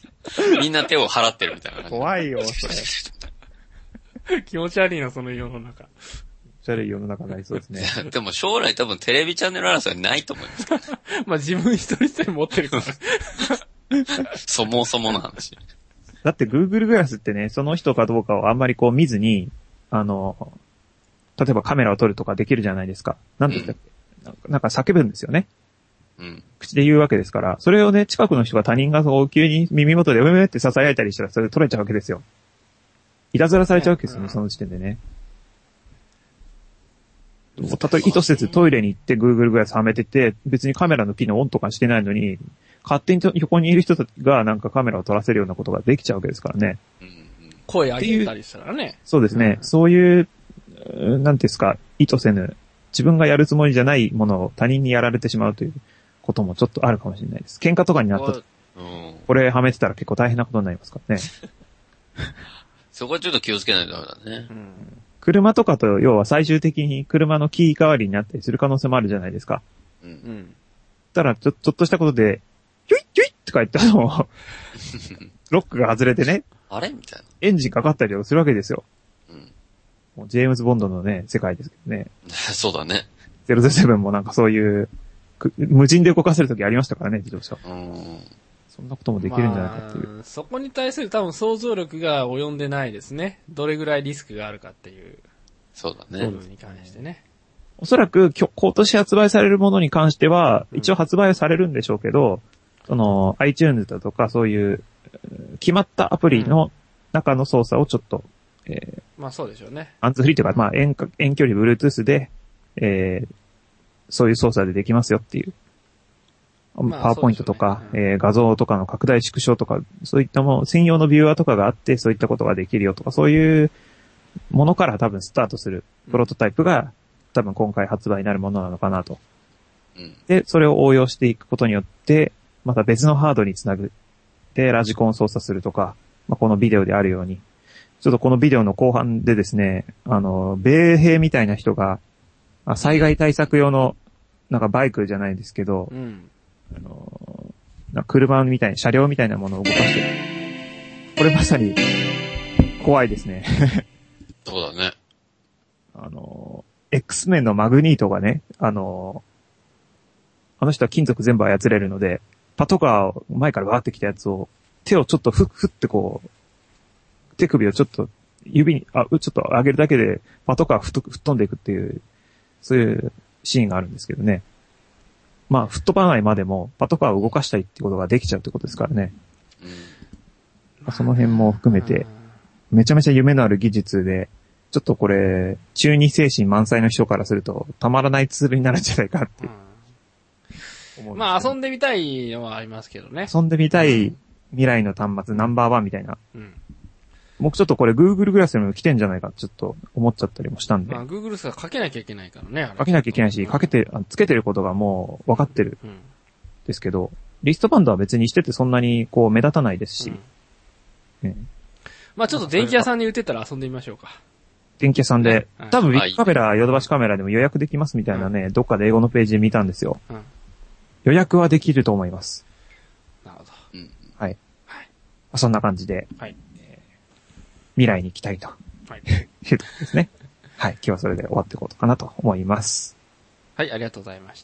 みんな手を払ってるみたいな。 怖いよ、それ。気持ち悪いな、その世の中。 気持ち悪い世の中になりそうですね。 でも将来多分テレビチャンネル争いないと思いますから。 まあ自分一人一人持ってるから。 そもそもの話。 だって Google グラスってね、その人かどうかをあんまりこう見ずに、あの、例えばカメラを撮るとかできるじゃないですか。なんて言ったっけ、うん、なんか、なんか叫ぶんですよね。 うん。 口で言うわけですから、それをね、近くの人が他人がそう急に耳元でウェウェって囁いたりしたらそれ撮れちゃうわけですよ。いたずらされちゃうわけですよね、その時点でね。たとえ意図せずトイレに行って Google グラスはめてて、別にカメラの機能オンとかしてないのに、勝手に横にいる人がなんかカメラを撮らせるようなことができちゃうわけですからね。 うん、声上げたりしたらね。 そうですね。うん、そういう、なんていうんですか、意図せぬ、自分がやるつもりじゃないものを他人にやられてしまうということもちょっとあるかもしれないです。喧嘩とかになったと、うん、これはめてたら結構大変なことになりますからね。 そこはちょっと気をつけないとダメだね。うん、 車とかと要は最終的に車のキー代わりになったりする可能性もあるじゃないですか。うん。うん。たらちょ、ちょっとしたことで、キュイッキュイッとか言ったのロックが外れてね。 あれみたいな。 エンジンかかったりとかするわけですよ。うん。もうジェームズ・ボンドのね、世界ですけどね。 そうだね。 ゼロゼロセブンもなんかそういう、無人で動かせるときありましたからね、自動車。うん。そんなこともできるんじゃないかっていう。 まあ、そこに対する多分想像力が及んでないですね。どれぐらいリスクがあるかっていう。 そうだね。 部分に関してね。 おそらく今年発売されるものに関しては、一応発売はされるんでしょうけど、うん、その iTunes だとかそういう決まったアプリの中の操作をちょっと、 うん、えー、まあそうでしょうね。 ハンズフリーというか、まあ遠遠距離 Bluetooth で、えー、そういう操作でできますよっていう。まあ、パワーポイントとか、ね、うん、えー、画像とかの拡大縮小とか、そういったもの、専用のビューアーとかがあって、そういったことができるよとか、そういうものから多分スタートするプロトタイプが、多分今回発売になるものなのかなと。うん、で、それを応用していくことによって、また別のハードにつなぐ。で、ラジコンを操作するとか、まあ、このビデオであるように。ちょっとこのビデオの後半でですね、あの、米兵みたいな人が、あ、災害対策用の、なんかバイクじゃないですけど、うん、あの、なんか車みたいな、車両みたいなものを動かしてる。これまさに、怖いですね。 そうだね。 あの、X メンのマグニートがね、あの、あの人は金属全部操れるので、パトカーを前からバーって来たやつを、手をちょっとふっふってこう、手首をちょっと指に、あ、ちょっと上げるだけでパトカーが吹っ飛んでいくっていう、そういうシーンがあるんですけどね。まあ、吹っ飛ばないまでもパトカーを動かしたいってことができちゃうってことですからね。うん、その辺も含めて、めちゃめちゃ夢のある技術で、ちょっとこれ、中二精神満載の人からすると、たまらないツールになるんじゃないかっていう。 うん、まあ遊んでみたいのはありますけどね。 遊んでみたい未来の端末ナンバーワンみたいな。うん、僕ちょっとこれ Google グラスにも来てんじゃないかってちょっと思っちゃったりもしたんで。 まあ Google グラスはかけなきゃいけないからね。 かけなきゃいけないし、かけて、つけてることがもう分かってる。うん、ですけど、リストバンドは別にしててそんなにこう目立たないですし。うんね、 まあちょっと電気屋さんに売ってたら遊んでみましょうか。 電気屋さんで、うん、多分ビッグカメラ、ヨドバシカメラでも予約できますみたいなね、うん、どっかで英語のページで見たんですよ。うん、予約はできると思います。 なるほど。 うん、はい。はい、そんな感じで、はいえー、未来に行きたいと。はい。いうとこですね。はい。今日はそれで終わっていこうかなと思います。 はい、ありがとうございました。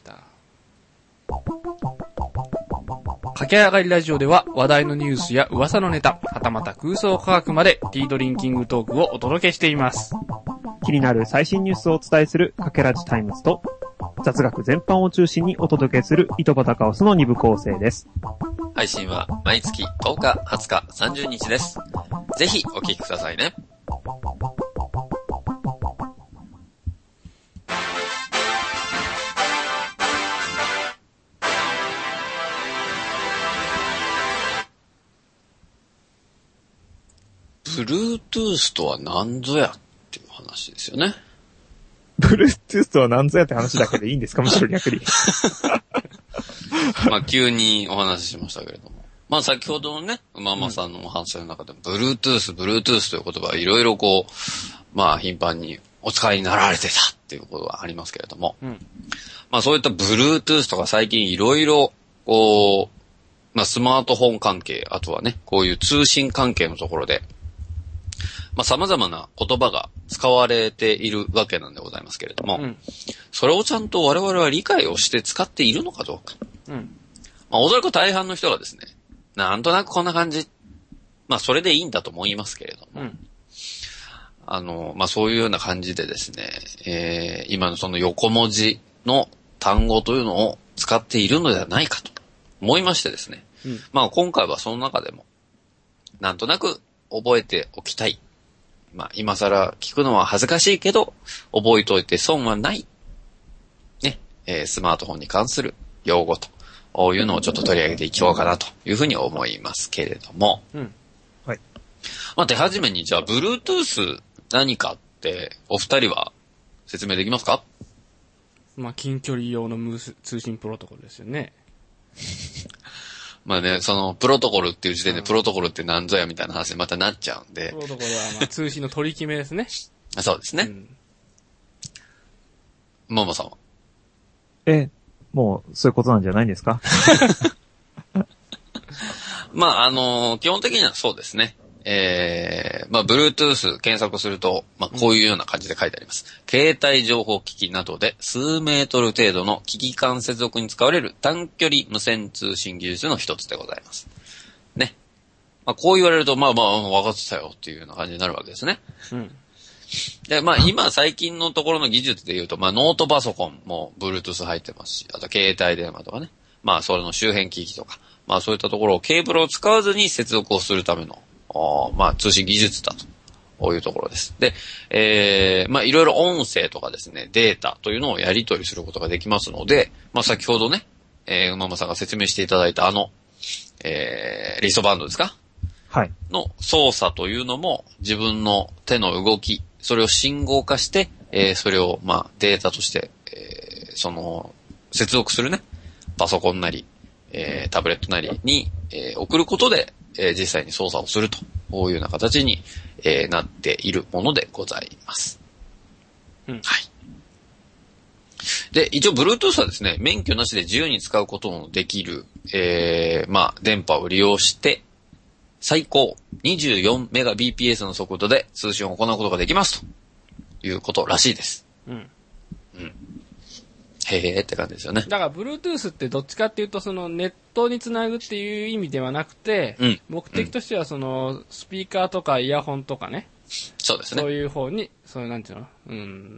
駆け上がりラジオでは話題のニュースや噂のネタ、はたまた空想科学までティードリンキングトークをお届けしています。 気になる最新ニュースをお伝えするかけラジタイムズと雑学全般を中心にお届けする糸端カオスのに部構成です。 配信は毎月とおか、はつか、さんじゅうにちです。ぜひお聞きくださいね。 Bluetooth とは何ぞやっていう話ですよね。 Bluetooth とは何ぞやって話だけでいいんですかむしろ逆に。 まあ急にお話ししましたけれども。まあ先ほどのね、馬間さんのお話の中でも、Bluetooth、Bluetooth という言葉はいろいろこう、まあ頻繁にお使いになられてたっていうことがありますけれども。うん、まあそういった Bluetooth とか最近いろいろ、こう、まあスマートフォン関係、あとはね、こういう通信関係のところで、まあ様々な言葉が使われているわけなんでございますけれども、うん、それをちゃんと我々は理解をして使っているのかどうか。うん、まあおそらく大半の人がですね、なんとなくこんな感じ。まあそれでいいんだと思いますけれども、うん、あの、まあそういうような感じでですね、えー、今のその横文字の単語というのを使っているのではないかと思いましてですね、うん、まあ今回はその中でも、なんとなく覚えておきたい。まあ今更聞くのは恥ずかしいけど、覚えておいて損はない。ね、えー、スマートフォンに関する用語と。こういうのをちょっと取り上げていこうかなというふうに思いますけれども。うん。はい。まあ、手始めに、じゃあ、Bluetooth 何かってお二人は説明できますか？ まあ、近距離用の無通信プロトコルですよね。 まあね、その、プロトコルっていう時点でプロトコルって何ぞやみたいな話にまたなっちゃうんで。 プロトコルはまあ通信の取り決めですね。 そうですね。うん。ももさんは？ え、もう、そういうことなんじゃないんですか？ まあ、あのー、基本的にはそうですね。えー、まあ、Bluetooth 検索すると、まあ、こういうような感じで書いてあります。うん、携帯情報機器などで数メートル程度の機器間接続に使われる短距離無線通信技術の一つでございます。ね。まあ、こう言われると、まあまあ、分かってたよっていうような感じになるわけですね。うん。で、まあ今最近のところの技術で言うと、まあノートパソコンも Bluetooth 入ってますし、あと携帯電話とかね。まあそれの周辺機器とか、まあそういったところをケーブルを使わずに接続をするための、まあ通信技術だと。こういうところです。で、えー、まあいろいろ音声とかですね、データというのをやり取りすることができますので、まあ先ほどね、えー、馬間さんが説明していただいたあの、えー、リストバンドですか？はい。の操作というのも自分の手の動き、それを信号化して、えー、それを、まあ、データとして、えー、その、接続するね、パソコンなり、えー、タブレットなりに、えー、送ることで、えー、実際に操作をすると、こういうような形に、えー、なっているものでございます。うん。はい。で、一応、Bluetooth はですね、免許なしで自由に使うことのできる、えー、まあ、電波を利用して、最高 にじゅうよんメガビーピーエス の速度で通信を行うことができますということらしいです。うん。うん。へーって感じですよね。 だから Bluetooth ってどっちかっていうとそのネットにつなぐっていう意味ではなくて、うん、目的としてはそのスピーカーとかイヤホンとかね。 そうですね。 そういう方に、そういうなんていうの、うん。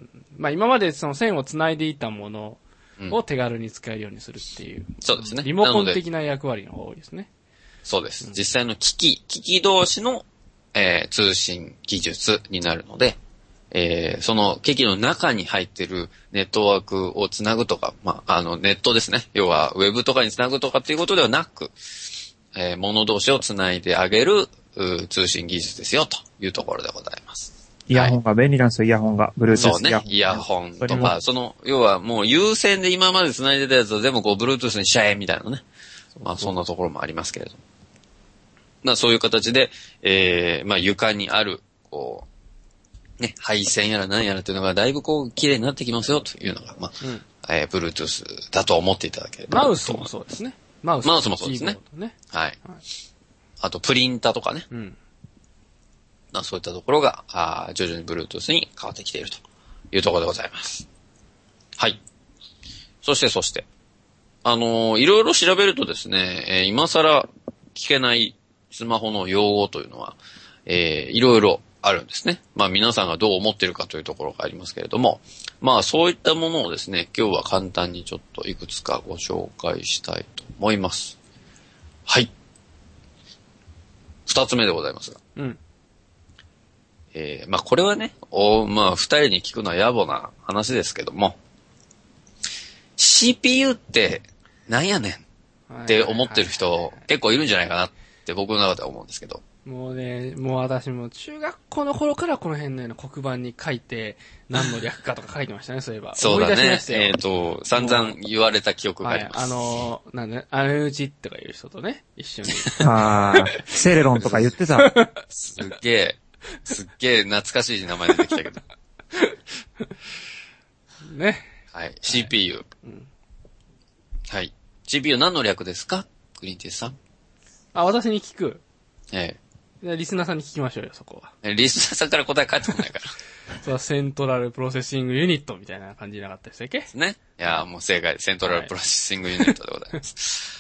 まあ今までその線をつないでいたものを手軽に使えるようにするっていう。うん、 そうですね。 リモコン的な役割が多いですね。 そうです。実際の機器、機器同士の、えー、通信技術になるので、えー、その機器の中に入っているネットワークをつなぐとか、まあ、あの、ネットですね。要は、ウェブとかにつなぐとかっていうことではなく、えー、物同士をつないであげる、通信技術ですよ、というところでございます。 イヤホンが便利なんですよ、イヤホンが。Bluetooth そうね、イヤホンとか、その、要はもう有線で今までつないでたやつを全部こう、Bluetooth にしちゃえ、みたいなね。まあ、そんなところもありますけれども。まあそういう形で、えー、まあ床にある、こう、ね、配線やら何やらというのがだいぶこう綺麗になってきますよというのが、まあ、うん、えー、Bluetooth だと思っていただければ。 マウスもそうですね。 マウス。マウスもそうですね。ねはい、はい。あとプリンターとかね。うん。まあそういったところが、あ徐々に Bluetooth に変わってきているというところでございます。はい。そしてそして、あのー、いろいろ調べるとですね、えー、今更聞けないスマホの用語というのは、えー、いろいろあるんですね。まあ皆さんがどう思っているかというところがありますけれども、まあそういったものをですね、今日は簡単にちょっといくつかご紹介したいと思います。はい。二つ目でございますが。うん。えー、まあこれはね、おまあ二人に聞くのは野暮な話ですけども、シーピーユー ってなんやねんって思ってる人結構いるんじゃないかなって僕の中では思うんですけど。 もうね、もう私も中学校の頃からこの辺のような黒板に書いて、何の略かとか書いてましたね、そういえば。 そうだね。 思い出しましたよ。 えっ、ー、と、散々言われた記憶があります。 はい、あのー、なんで、あれうちとかいう人とね、一緒に。 ああ、セレロンとか言ってた。 すっげえ、すっげえ懐かしい名前出てきたけど。 ね。 はい。シーピーユー。 はい。うん、 はい。シーピーユー 何の略ですか？グリーンティーさん。 あ、私に聞く。 ええ。リスナーさんに聞きましょうよ、そこは。 リスナーさんから答え返ってこないから。 そう、セントラルプロセッシングユニットみたいな感じじゃなかったでしたっけ？ ですね。いやーもう正解。セントラルプロセッシングユニットでございます。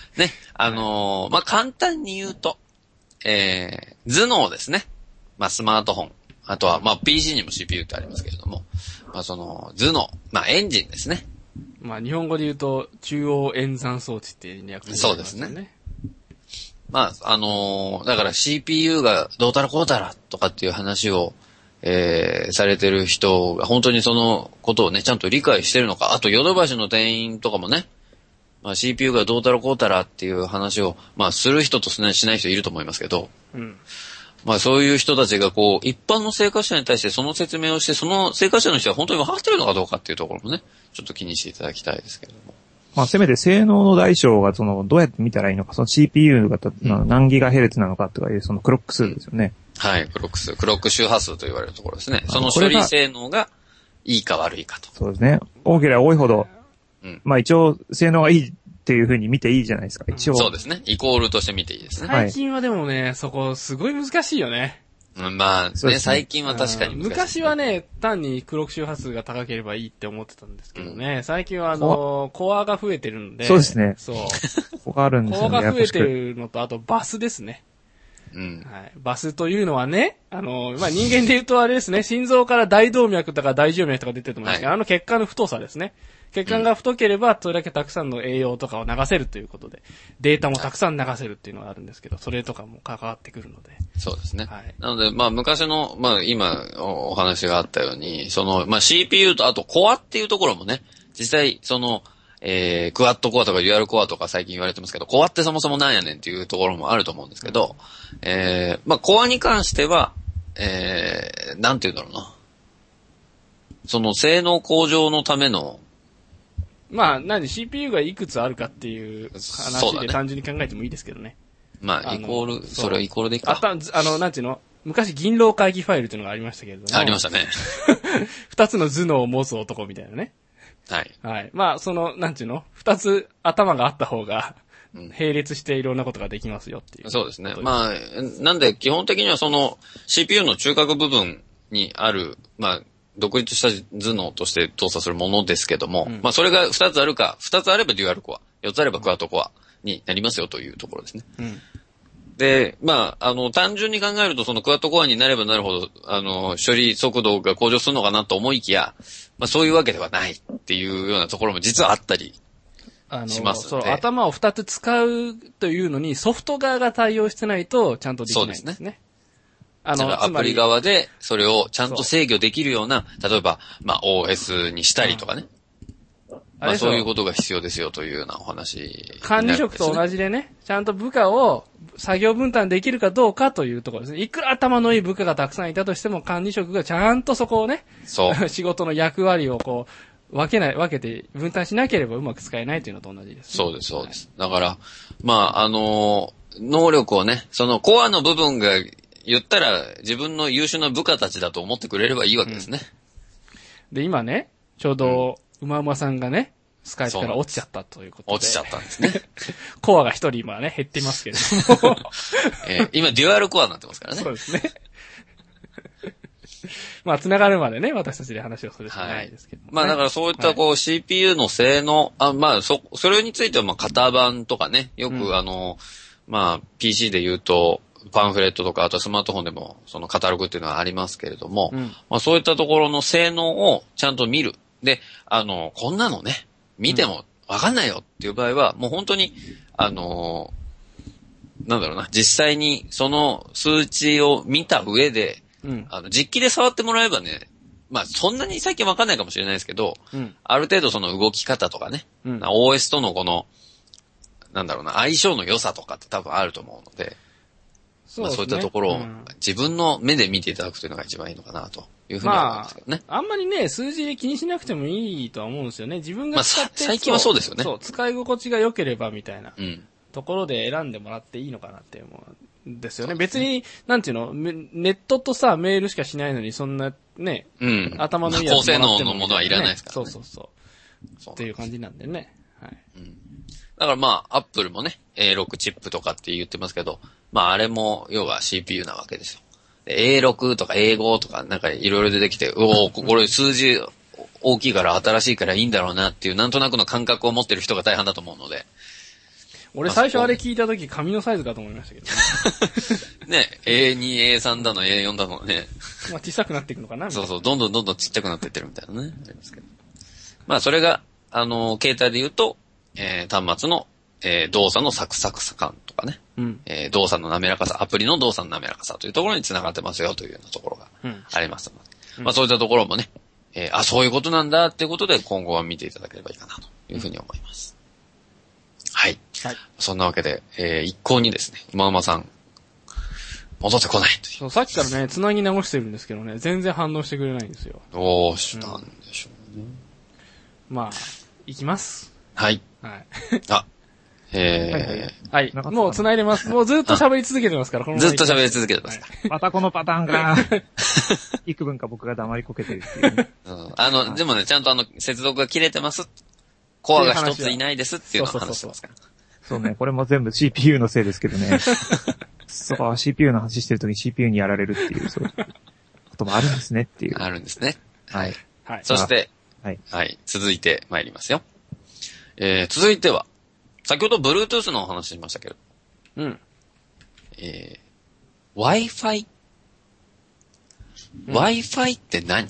はい、ね。あのー、まあ、簡単に言うと、えー、頭脳ですね。まあ、スマートフォン。あとは、まあ、ピーシー にも シーピーユー ってありますけれども、まあ、その、頭脳。まあ、エンジンですね。 まあ、日本語で言うと、中央演算装置っていう略ですね。 そうですね。まあ、あのー、だから シーピーユー がどうたらこうたらとかっていう話を、えー、されてる人が本当にそのことをね、ちゃんと理解してるのか。あと、ヨドバシの店員とかもね、まあ シーピーユー がどうたらこうたらっていう話を、まあする人としない人いると思いますけど、 うん。 まあそういう人たちがこう、一般の生活者に対してその説明をして、その生活者の人は本当に分かってるのかどうかっていうところもね、ちょっと気にしていただきたいですけれども。 まあ、せめて性能の大小が、その、どうやって見たらいいのか、その シーピーユー が何ギガヘルツなのかとかいう、そのクロック数ですよね。 はい、クロック数。クロック周波数と言われるところですね。その処理性能がいいか悪いかと。 そうですね。多ければ多いほど、うん、まあ一応、性能がいいっていう風に見ていいじゃないですか、一応。 そうですね。イコールとして見ていいですね。 最近はでもね、そこ、すごい難しいよね。 うん、まあ、ね、ね、最近は確かに難しい、ね。 昔はね、単にクロック周波数が高ければいいって思ってたんですけどね、うん、最近はあの、コアが増えてるんで。 そうですね。 そう。 コアあるんですよね。 コアが増えてるのと、あとバスですね。 うん。 はい。バスというのはね、あの、まあ、人間で言うとあれですね、心臓から大動脈とか大静脈とか出てると思いますけど、はい、あの血管の太さですね。血管が太ければ、それだけたくさんの栄養とかを流せるということで、データもたくさん流せるっていうのがあるんですけど、それとかも関わってくるので。 そうですね。はい。なので、まあ、昔の、まあ、今お話があったように、その、まあ、シーピーユー と、あと、コアっていうところもね、実際、その、えー、クワッドコアとかデュアルコアとか最近言われてますけど、コアってそもそもなんやねんっていうところもあると思うんですけど、えー、まあ、コアに関しては、えー、なんて言うんだろうな。その性能向上のための、 まあ、何 シーピーユー がいくつあるかっていう話で単純に考えてもいいですけどね。 まあ、イコール、それはイコールでいいか。 あた、あの、なんていうの昔銀狼会議ファイルっていうのがありましたけれども。 ありましたね。 二つの頭脳を持つ男みたいなね。 はい。 はい。まあ、その、なんていうの二つ頭があった方が、並列していろんなことができますよっていう。 そうですね。まあ、なんで基本的にはその シーピーユー の中核部分にある、まあ、独立した頭脳として動作するものですけども、うん、まあそれが二つあるか、二つあればデュアルコア、四つあればクワッドコアになりますよというところですね。うん、で、まあ、あの、単純に考えるとそのクワッドコアになればなるほど、あの、処理速度が向上するのかなと思いきや、まあそういうわけではないっていうようなところも実はあったりしますので。 そう、頭を二つ使うというのにソフト側が対応してないとちゃんとできないんですね。そうですね。 あの、アプリ側でそれをちゃんと制御できるような、例えば、まあ オーエス にしたりとかね。うん、まあそういうことが必要ですよというようなお話、ね。 管理職と同じでね、ちゃんと部下を作業分担できるかどうかというところですね。いくら頭のいい部下がたくさんいたとしても管理職がちゃんとそこをね、そう仕事の役割をこう、分けない、分けて分担しなければうまく使えないというのと同じです、 ね。そうです、そうです。はい、だから、まあ、あのー、能力をね、そのコアの部分が言ったら自分の優秀な部下たちだと思ってくれればいいわけですね。 うん、で、今ね、ちょうど、うまうまさんがね、スカイプから落ちちゃったということで。 落ちちゃったんですね。 コアが一人今ね、減ってますけれども、 えー。今、デュアルコアになってますからね。 そうですね。まあ、繋がるまでね、私たちで話をするしかないですけど、ね。 はい、まあ、だからそういったこう、はい、シーピーユー の性能、あ、まあ、そ、それについてはまあ、型番とかね、よく、うん、あの、まあ、ピーシー で言うと、パンフレットとか、あとスマートフォンでも、そのカタログっていうのはありますけれども、うん、まあそういったところの性能をちゃんと見る。で、あの、こんなのね、見てもわかんないよっていう場合は、もう本当に、あの、なんだろうな、実際にその数値を見た上で、うん、あの、実機で触ってもらえばね、まあそんなに最近わかんないかもしれないですけど、うん、ある程度その動き方とかね、うん、オーエス とのこの、なんだろうな、相性の良さとかって多分あると思うので、 まあそういったところを自分の目で見ていただくというのが一番いいのかなというふうに思いますけどね。 まあ、あんまりね、数字で気にしなくてもいいとは思うんですよね。自分が使って、 まあ、最近はそうですよね。 そう、使い心地が良ければみたいな、 うん、 ところで選んでもらっていいのかなって思うんですよね。別に、なんていうの、ネットとさ、メールしかしないのに、そんなね、 うん、 頭のいいやつもらっても、 まあ、高性能のものはいらないですからね。 そうそうそう。っていう感じなんでね。はい。 うん、だからまあ、アップルもね、エーろく チップとかって言ってますけど、まああれも、要は シーピーユー なわけですよ。エーろく とか エーご とかなんかいろいろ出てきて、おお、これ数字大きいから新しいからいいんだろうなっていうなんとなくの感覚を持ってる人が大半だと思うので。 俺最初あれ聞いたとき紙のサイズかと思いましたけどね。ね、エーに、エーさん だの エーよん だのね。 まあ小さくなっていくのかなみたいな。 そうそう、どんどんどんどんちっちゃくなっていってるみたいなね。ありますけど。まあそれが、あの、携帯で言うと、えー、端末の、えー、動作のサクサクさ感とかね。うん、えー、動作の滑らかさ、アプリの動作の滑らかさというところに繋がってますよというようなところがありますので。うん、まあそういったところもね、えー、あ、そういうことなんだっていうことで今後は見ていただければいいかなというふうに思います。うん、はい。はい。そんなわけで、えー、一向にですね、今馬さん、戻ってこないという。 そう、さっきからね、繋ぎ直してるんですけどね、全然反応してくれないんですよ。 どうしたんでしょうね。 うん、まあ、行きます。 はい。 はい。 あ、えー、 はい。はい、もう繋いでます。もうずっと喋り続けてますから、このずっと喋り続けてますから。 はい、またこのパターンが、幾分か僕が黙りこけてるっていう、ねうん。あの、でもね、ちゃんとあの、接続が切れてます。コアが一ついないですっていうのを話してますから。 そうね、これも全部 シーピーユー のせいですけどね。そう、シーピーユー の話してるときに シーピーユー にやられるっていう、そういうこともあるんですねっていう。 あるんですね。 はい。 はい。 そして、はい。はい。続いて参りますよ。えー、続いては、先ほど Bluetooth のお話しましたけど。 うん。 えー、Wi-Fi？Wi-Fi、うん、Wi-Fi って何？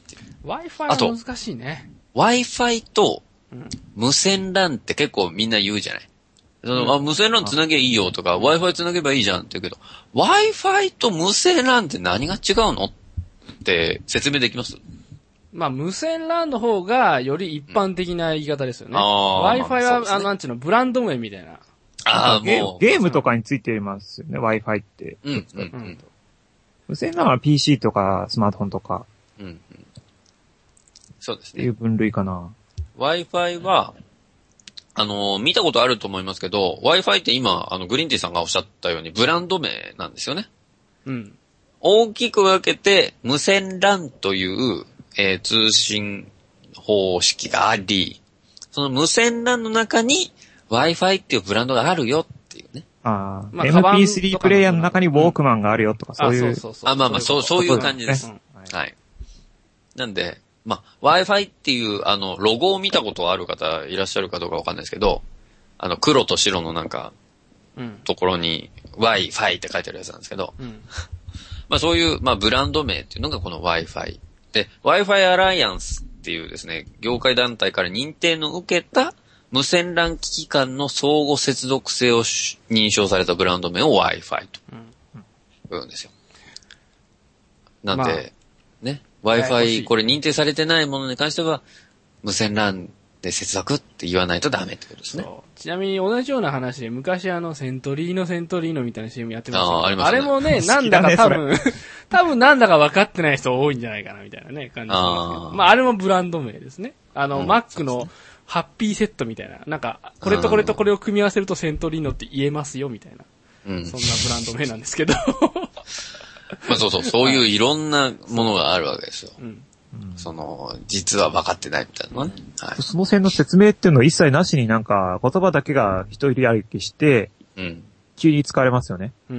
Wi-Fi は難しいね。 Wi-Fi と無線 ラン って結構みんな言うじゃない。その、うん、あ、無線 ラン つなげばいいよとか、Wi-Fi つなげばいいじゃんって言うけど、Wi-Fi と無線 ラン って何が違うのって説明できます？ まあ、無線 ラン の方がより一般的な言い方ですよね。うん、Wi-Fi は、まあね、あの、なんちゅうの、ブランド名みたいな。 ああ、もう。ゲームとかについてますよね、Wi-Fi って。 うん、うん、うん。 無線 ラン は ピーシー とかスマートフォンとか。 うん、うん。そうですね。 っていう分類かな。 Wi-Fi は、あの、見たことあると思いますけど、Wi-Fi って今、あの、グリーンティーさんがおっしゃったように、ブランド名なんですよね。 うん。 大きく分けて、無線 ラン という、えー、通信方式があり、その無線 ラン の中に Wi-Fi っていうブランドがあるよっていうね。 ああ、まあ、エムピースリー プレイヤーの中にウォークマンがあるよとか、そういう。 あ、そうそうそう。 あ、まあまあ、そう、そういう感じです。うん、はい。なんで、まあ、Wi-Fi っていう、あの、ロゴを見たことある方いらっしゃるかどうかわかんないですけど、あの、黒と白のなんか、うん、ところに Wi-Fi って書いてあるやつなんですけど、うん、まあそういう、まあブランド名っていうのがこの Wi-Fi。で、Wi-Fi アライアンスっていうですね、業界団体から認定の受けた無線 ラン 機器間の相互接続性を認証されたブランド名を Wi-Fi と言うんですよ。なんで、まあ、ね、Wi-Fi これ認定されてないものに関しては、無線 ラン で接続って言わないとダメってことですね。 ちなみに同じような話で昔あのセントリーのセントリーのみたいな シーエム やってましたけど、 あ, あ, りましたね、 あれもね、なんだか多分、ね、多分なんだか分かってない人多いんじゃないかなみたいなね、感じですけど。まああれもブランド名ですね。あの、うん、Mac のハッピーセットみたいな、なんか、これとこれとこれを組み合わせるとセントリーノって言えますよみたいな。うん、そんなブランド名なんですけど。 まあそうそう、そういういろんなものがあるわけですよ。うんその、実は分かってないみたいなね、 はい。その辺の説明っていうのを一切なしになんか言葉だけが一人歩きして、うん、急に使われますよね。うん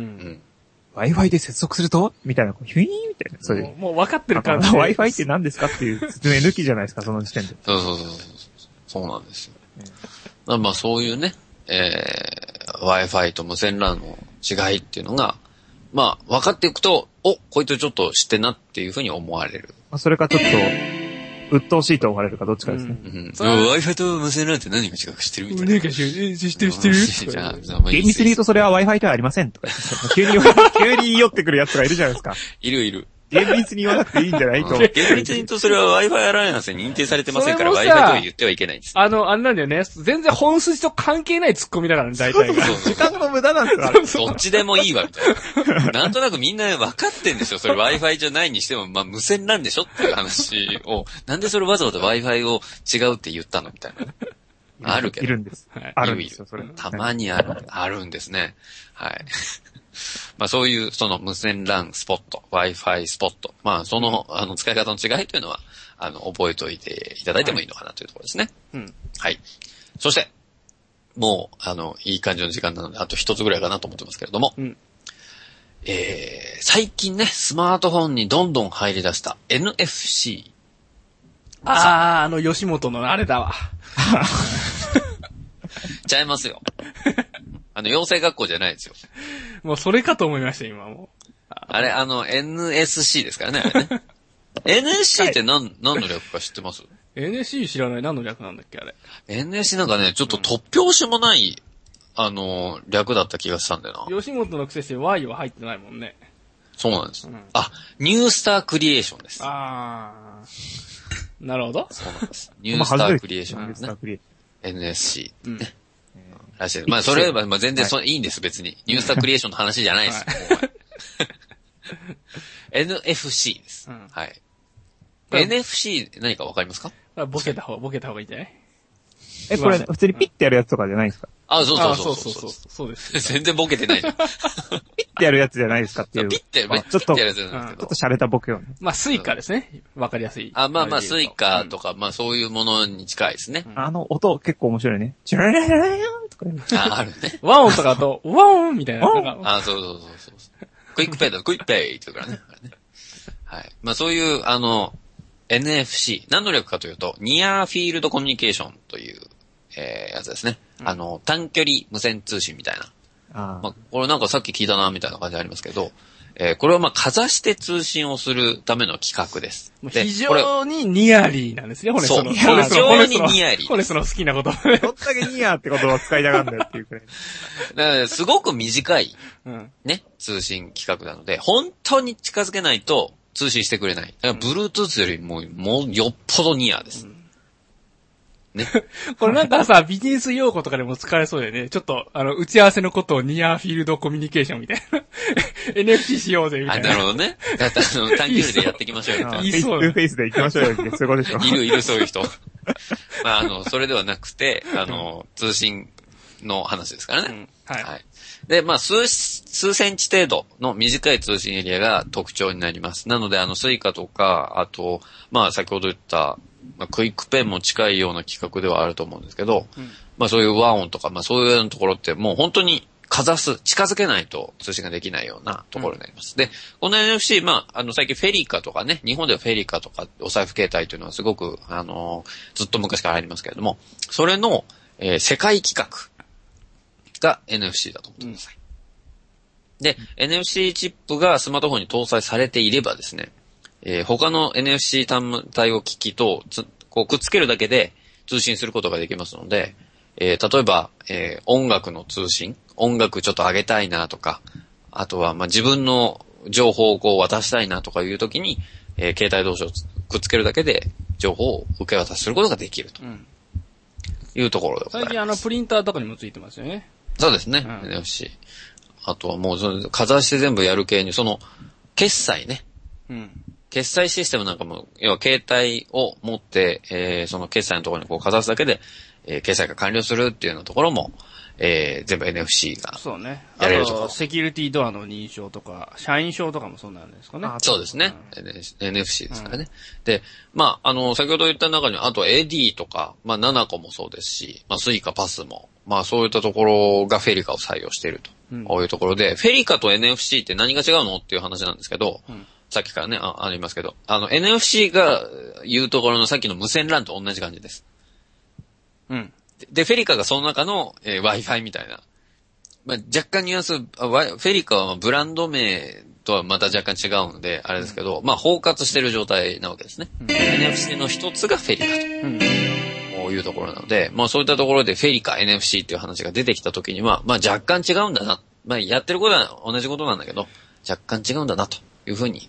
、Wi-Fi で接続するとみたいな、ヒュイーンみたいな。それもう、もう分かってる感じ。 Wi-Fi って何ですかっていう説明抜きじゃないですか、その時点で。 そうそうそう。そうなんですよ。うん、まあそういうね、えー、Wi-Fi と無線 ラン の違いっていうのが、まあ分かっていくと、お、こいつちょっと知ってんなっていうふうに思われる。 それかちょっと、鬱陶しいと思われるかどっちかですね。 うんうん、Wi-Fi と無線 ラン って何が違うか知ってるみたいな。 何か知ってる知ってるじゃあ、厳密に言うとそれは Wi-Fi ではありませんとか。急に、急に言い寄ってくるやつがいるじゃないですか。 いるいる。 厳密に言わなくていいんじゃないと思う。 厳密に言うとそれは Wi-Fi アライアンスに認定されてませんから Wi-Fi とは言ってはいけないんです。 あの、あんなんだよね。全然本筋と関係ないツッコミだからね、大体が。 時間の無駄なんですよ。 どっちでもいいわ、みたいな。なんとなくみんな分かってんでしょ。それ Wi-Fi じゃないにしても、まあ無線なんでしょっていう話を、なんでそれわざわざ Wi-Fi を違うって言ったのみたいな。あるけど。 いるんです。あるんですよ、それ。 たまにある、あるんですね。はい。まあそういう、その無線 ラン スポット、Wi-Fi スポット。まあその、あの、使い方の違いというのは、あの、覚えておいていただいてもいいのかなというところですね。 はい、うん。 はい。そして、もう、あの、いい感じの時間なので、あと一つぐらいかなと思ってますけれども。うん、えー、最近ね、スマートフォンにどんどん入り出した エヌエフシー。 ああ、あの、吉本のあれだわ。 ちゃいますよ。あの、養成学校じゃないですよ。 もうそれかと思いました、今もう。 あれ、あの、エヌエスシー ですからね、あれね。エヌエスシー って何、何の略か知ってます？ エヌエスシー 知らない。何の略なんだっけ、あれ。 エヌエスシー なんかね、ちょっと突拍子もない、あの、略だった気がしたんだよな。 吉本のくせして Y は入ってないもんね。 そうなんです。うん、あ、ニュースタークリエーションです。 あー。なるほど。 そうなんです。ニュースタークリエーションですね。エヌエスシー、ね。うんらしいです。まあ、それは、まあ、全然そ、はい、いいんです、別に。ニュースタークリエーションの話じゃないです。はい、エヌエフシー です。うん、はい。エヌエフシー 何かわかりますか？ ボケた方、ボケた方がいいんじゃない？ え、これ、普通にピッてやるやつとかじゃないですか？ あ、そうそうそうそうそうそう。そうです。 全然ボケてないじゃん。ピッてやるやつじゃないですかっていう。 ピッて、めっちゃピッてやるやつなんですけど。 ちょっと洒落たボケをね。 まあ、スイカですね。わかりやすい。 あ、まあまあ、スイカとか、うん、まあそういうものに近いですね。 うん、あの音結構面白いね。チュララララとかあ、あるね。 ワンオンとかだと、ワンオンみたいな。 あ、そうそうそうそう。クイックペイだとクイックペイって言うからね。はい。まあそういう、あの、エヌエフシー。何の略かというと、ニアフィールドコミュニケーションという、えー、やつですね。うん、あの、短距離無線通信みたいな。あまあ、これなんかさっき聞いたな、みたいな感じありますけど、えー、これはまあ、かざして通信をするための企画です。 非常にニアリーなんですね、ホネスの。 そう、非常にニアリー。 ホネスの好きなこと。 どんだけニアって言葉を使いたがるんだよっていうくらい。 だからすごく短い、ね、通信企画なので、本当に近づけないと通信してくれない。だから、Bluetooth よりも、もうよっぽどニアです。うんね。 これなんかさ、ビジネス用語とかでも使えそうだよね。ちょっと、あの、打ち合わせのことをニアフィールドコミュニケーションみたいな。エヌエフシー しようぜ、みたいな。 あ、なるほどね。だってあの、短距離でやっていきましょうよ、みたいな。 いいそう。フェイスフェイスで行きましょうよ、そういうことでしょ。 いる、いる、そういう人。まあ、あの、それではなくて、あの、通信の話ですからね。うん、はい。はい。で、まあ、数、数センチ程度の短い通信エリアが特徴になります。なので、あの、スイカとか、あと、まあ、先ほど言った、まあ、クイックペンも近いような企画ではあると思うんですけど、うん、まあそういうワンオンとか、まあそういうようなところってもう本当にかざす、近づけないと通信ができないようなところになります。うん、で、この エヌエフシー、まあ、あの最近フェリカとかね、日本ではフェリカとかお財布携帯というのはすごく、あのー、ずっと昔からありますけれども、それの、えー、世界規格が エヌエフシー だと思ってください。うん、で、エヌエフシー チップがスマートフォンに搭載されていればですね、えー、他の エヌエフシー 端対応機器とつこうくっつけるだけで通信することができますので、えー、例えば、えー、音楽の通信、音楽ちょっと上げたいなとか、あとはまあ自分の情報をこう渡したいなとかいうときに、えー、携帯同士をくっつけるだけで情報を受け渡しすることができるというところでございます。 最近あのプリンターとかにもついてますよね。 そうですね。うん、エヌエフシー。あとはもうそのかざして全部やる系にその決済ね。うん。決済システムなんかも、要は携帯を持って、えー、その決済のところにこうかざすだけで、えー、決済が完了するっていうようなところも、えー、全部 エヌエフシー が。 そうね。やれるところ。セキュリティドアの認証とか、社員証とかもそうなんですかね。 そうですね。うん、エヌエフシー ですからね。うん、で、まあ、あの、先ほど言った中には、あと エーディー とか、まあ、ナナコもそうですし、まあ、スイカパスも、まあ、そういったところがフェリカを採用していると。うん、こういうところで、フェリカと エヌエフシー って何が違うのっていう話なんですけど、うんさっきからね、あ、ありますけど、あの、エヌエフシー が言うところのさっきの無線 ラン と同じ感じです。うん。で、フェリカがその中の、えー、Wi-Fi みたいな。まあ、若干ニュアンス、フェリカはブランド名とはまた若干違うので、あれですけど、うん、まあ、包括してる状態なわけですね。うん、エヌエフシー の一つがフェリカと。うん。こういうところなので、まあ、そういったところでフェリカ、エヌエフシー っていう話が出てきたときには、まあ、若干違うんだな。まあ、やってることは同じことなんだけど、若干違うんだなというふうに、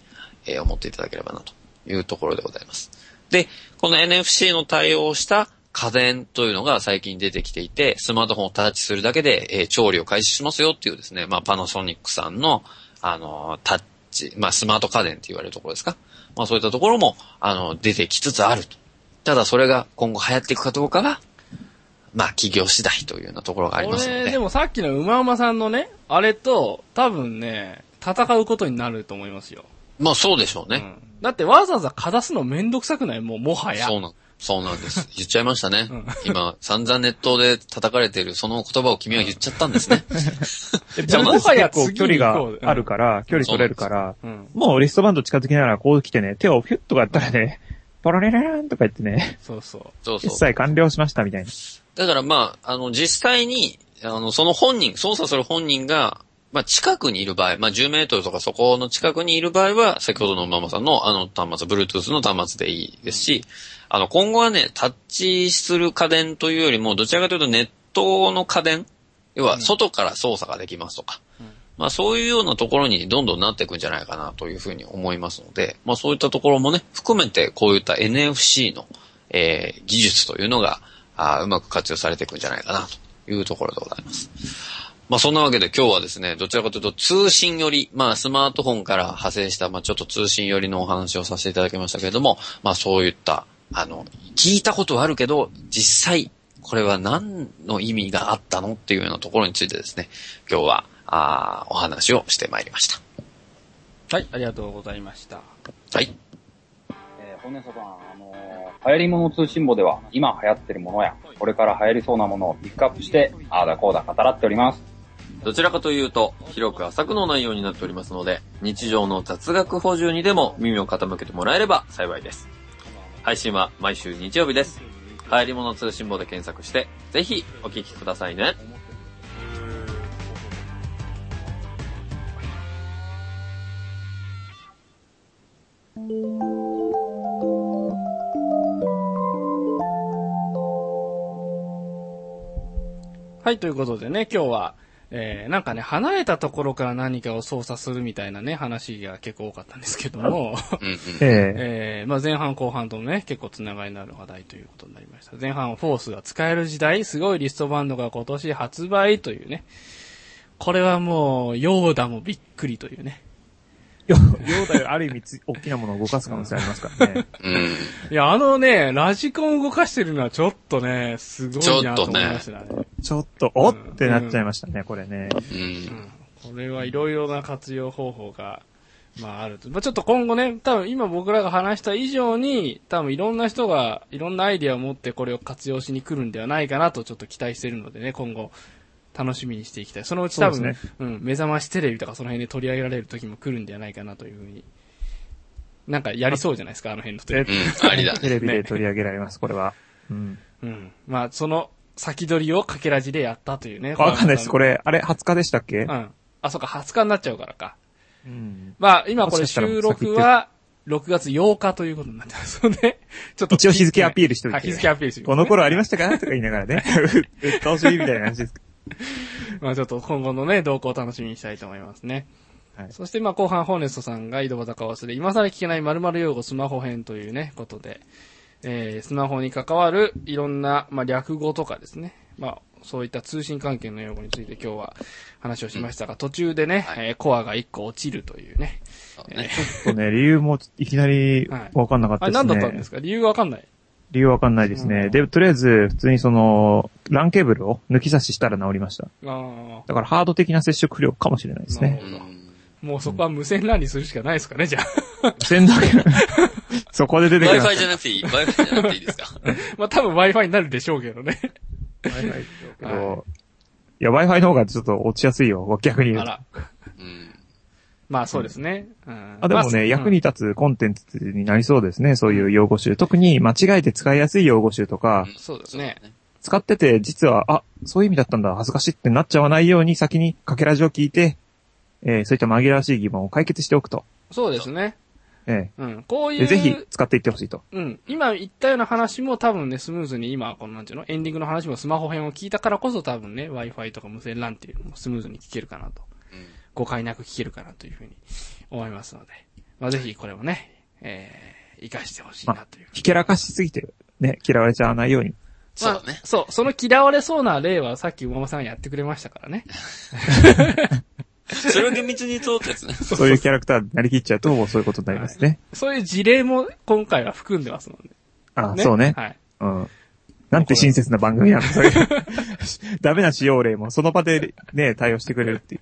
えー、思っていただければなというところでございます。で、この エヌエフシー の対応した家電というのが最近出てきていて、スマートフォンをタッチするだけで、えー、調理を開始しますよっていうですね、まあ、パナソニックさんの、あのー、タッチ、まあ、スマート家電って言われるところですか。まあ、そういったところも、あの、出てきつつあると。ただ、それが今後流行っていくかどうかが、まあ、企業次第というようなところがありますので。 これ、でもさっきのうまうまさんのね、あれと、多分ね、戦うことになると思いますよ。 まあ、そうでしょうね。うん、 だって、わざわざかざすのめんどくさくない？もう、もはや。 そうなんそうなんです。言っちゃいましたね。うん、今、散々ネットで叩かれているその言葉を君は言っちゃったんですね。 じゃあ、もはや結構距離があるから、距離取れるから、うん、もうリストバンド近づきながらこう来てね、手をピュッとかやったらね、ポロレレランとか言ってね、 そうそう。 そうそう。 一切完了しましたみたいな。 だからまあ、あの、実際に、あの、その本人、操作する本人が、まあ、近くにいる場合、まあ、じゅうメートルとかそこの近くにいる場合は、先ほどのママさんのあの端末、Bluetooth の端末でいいですし、あの、今後はね、タッチする家電というよりも、どちらかというとネットの家電、要は外から操作ができますとか、うん、まあ、そういうようなところにどんどんなっていくんじゃないかなというふうに思いますので、まあ、そういったところもね、含めてこういった エヌエフシー の、えー、技術というのが、あうまく活用されていくんじゃないかなというところでございます。まあそんなわけで今日はですね、どちらかというと通信寄り、まあスマートフォンから派生した、まあちょっと通信寄りのお話をさせていただきましたけれども、まあそういった、あの、聞いたことはあるけど、実際これは何の意味があったのっていうようなところについてですね、今日は、あお話をしてまいりました。 はい、ありがとうございました。 はい。 えー、本年さん、あのー、流行り物通信簿では今流行ってるものや、これから流行りそうなものをピックアップして、あーだこうだ語らっております。 どちらかというと、広く浅くの内容になっておりますので、日常の雑学補充にでも耳を傾けてもらえれば幸いです。配信は毎週日曜日です。流行り物通信簿で検索して、ぜひお聞きくださいね。 はい、ということでね、今日は、えー、なんかね、離れたところから何かを操作するみたいなね、話が結構多かったんですけども、えー、まあ前半後半とね、結構つながりのある話題ということになりました。前半はフォースが使える時代、すごいリストバンドが今年発売というね、これはもう、ヨーダもびっくりというね。 ヨーダよりある意味つ大きなものを動かす可能性ありますからね。 うん、 いや、あのね、ラジコンを動かしてるのはちょっとね、すごいなと思いましたね。 ちょっと、おってなっちゃいましたね、うん、これね。 うんうん、これはいろいろな活用方法が、まああると。まあちょっと今後ね、多分今僕らが話した以上に、多分いろんな人がいろんなアイディアを持ってこれを活用しに来るんではないかなとちょっと期待してるのでね、今後。楽しみにしていきたい。そのうち多分、ね、うん、目覚ましテレビとかその辺で取り上げられる時も来るんではないかなというふうに。なんかやりそうじゃないですか、あの辺のテレビ。 うん、ありだね。 テレビで取り上げられます、これは。 うん。うん。まあ、その先取りをかけらじでやったというね。 わかんないです。これ、あれ、はつかでしたっけ？ うん。あ、そうか、はつかになっちゃうからか。 うん。 まあ、今これ収録は、ろくがつようかということになってますので、ちょっと。 一応日付アピールしといて。 日付アピールして、ね、 この頃ありましたかとか言いながらね。うっとうしいみたいな話です。 まあちょっと今後のね、動向を楽しみにしたいと思いますね。はい。そしてまあ後半、ホーネストさんが井戸端かわすで、今更聞けない〇〇用語スマホ編というね、ことで、えー、スマホに関わるいろんな、まあ略語とかですね。まあそういった通信関係の用語について今日は話をしましたが、うん、途中でね、はい、えー、コアがいっこ落ちるというね。 そうね、ちょっとね、理由もいきなりわかんなかったですね。 はい、あれ何だったんですか？理由がわかんない。 理由わかんないですね。で、とりあえず、普通にその、ランケーブルを抜き差ししたら治りました。あだからハード的な接触不良かもしれないですね。なるほど。 もうそこは無線 ラン にするしかないですかね、じゃあ。 無線だけそこで出てきます。 Wi-Fi じゃなくていい ?Wi-Fi じゃなくていいですかまあ多分 Wi-Fi になるでしょうけどね。 Wi-Fi でしょうけど。はい、いや、Wi-Fi の方がちょっと落ちやすいよ、逆に言うと。あら。うんまあそうですね。 うん、あでもね、まあ、役に立つコンテンツになりそうですね、そういう用語集。特に間違えて使いやすい用語集とか、 うん、そうですね。 使ってて、実は、あ、そういう意味だったんだ、恥ずかしいってなっちゃわないように先にかけラジを聞いて、えー、そういった紛らわしい疑問を解決しておくと。 そうですね。 ええ。 うん。こういう。 ぜひ使っていってほしいと。 うん。今言ったような話も多分ね、スムーズに今、このなんていうの、エンディングの話もスマホ編を聞いたからこそ多分ね、Wi-Fi とか無線 ラン っていうのもスムーズに聞けるかなと。うん、誤解なく聞けるかなというふうに思いますので。 まあぜひこれもね、えー、活かしてほしいなという。 ひけらかしすぎて、ね、嫌われちゃわないように。 そうだね、まあ。そう、その嫌われそうな例はさっき馬場さんがやってくれましたからね。 それを厳密に通ったやつね。 そういうキャラクターになりきっちゃうと、もうそういうことになりますね。はい、 そういう事例も今回は含んでますので。 ああ、ね、そうね。はい。うん。なんて親切な番組なの、それ。ダメな使用例もその場でね、対応してくれるっていう。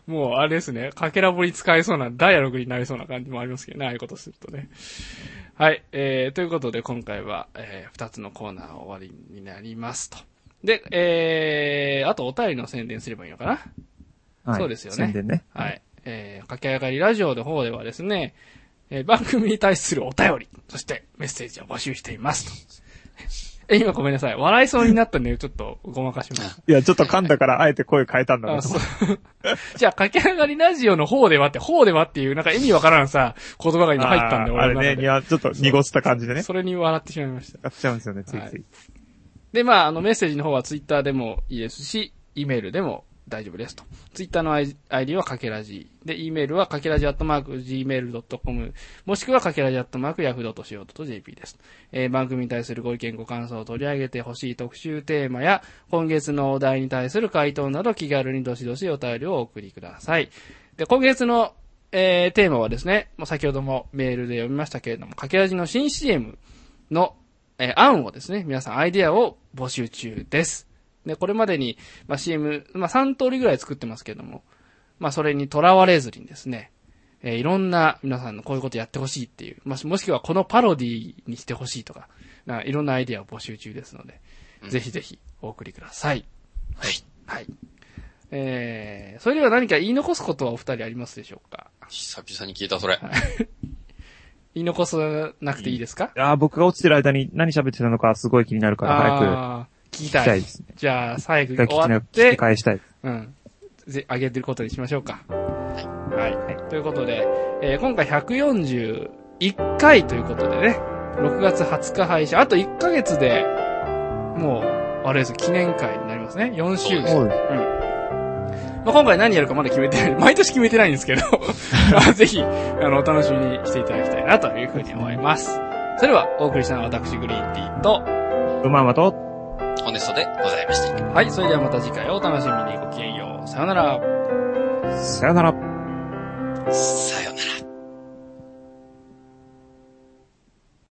もう、あれですね、かけらぼり使えそうな、ダイアログになりそうな感じもありますけどね、ああいうことするとね。はい、えー、ということで今回は、えー、二つのコーナー終わりになりますと。で、えー、あとお便りの宣伝すればいいのかな？はい。そうですよね。 宣伝ね。 はい。えー、駆け上がりラジオの方ではですね、えー、番組に対するお便り、そしてメッセージを募集していますと。え、今ごめんなさい。笑いそうになったんで、ちょっとごまかします。 いや、ちょっと噛んだからあえて声変えたんだけど。あ、そう。 じゃあ、駆け上がりラジオの方ではって、方ではっていう、なんか意味わからんさ、言葉が今入ったんで、 俺の中で。あれね、いや、ちょっと濁った感じでね。 それに笑ってしまいました。 やっちゃうんですよね、ついつい。はい、 で、まあ、あの、メッセージの方はツイッターでもいいですし、Eメールでも大丈夫ですと。ツイッターの アイディー はかけらじ。で、Eメールはかけらじアットマーク ジーメールドットコム もしくはかけらじアットマークヤフードットシーオードットジェーピー です。えー、番組に対するご意見ご感想を取り上げてほしい特集テーマや、今月のお題に対する回答など気軽にどしどしお便りをお送りください。で、今月の、えー、テーマはですね、もう先ほどもメールで読みましたけれども、かけらじの新 シーエム の、えー、案をですね、皆さんアイデアを募集中です。で、これまでに、まあ、シーエム、まあ、さん通りぐらい作ってますけども、まあ、それにとらわれずにですね、えー、いろんな皆さんのこういうことやってほしいっていう、まあ、もしくはこのパロディにしてほしいとか、いろんなアイデアを募集中ですので、うん、ぜひぜひお送りください。 はい。 はい。えー、それでは何か言い残すことはお二人ありますでしょうか？ 久々に聞いた、それ。 言い残さなくていいですか？ いやー、僕が落ちてる間に何喋ってたのかすごい気になるから、早く。 聞きたい。聞きたいですね。じゃあ、最後終わって。 聞き返したい。 うん。ぜ、あげてることにしましょうか。はい。はい。ということで、えー、今回ひゃくよんじゅういっかいということでね、ろくがつはつか配信、あといっかげつで、もう、あれです、記念会になりますね。よんしゅうねん。そうです。うん。まあ、今回何やるかまだ決めてない。毎年決めてないんですけど、まあ、ぜひ、あの、お楽しみにしていただきたいなというふうに思います。それでは、お送りしたのは私、グリーンティーと、 うままと、 ホネストでございました。 はい、それではまた次回をお楽しみに。ごきげんよう。さよなら。 さよなら。 さよなら。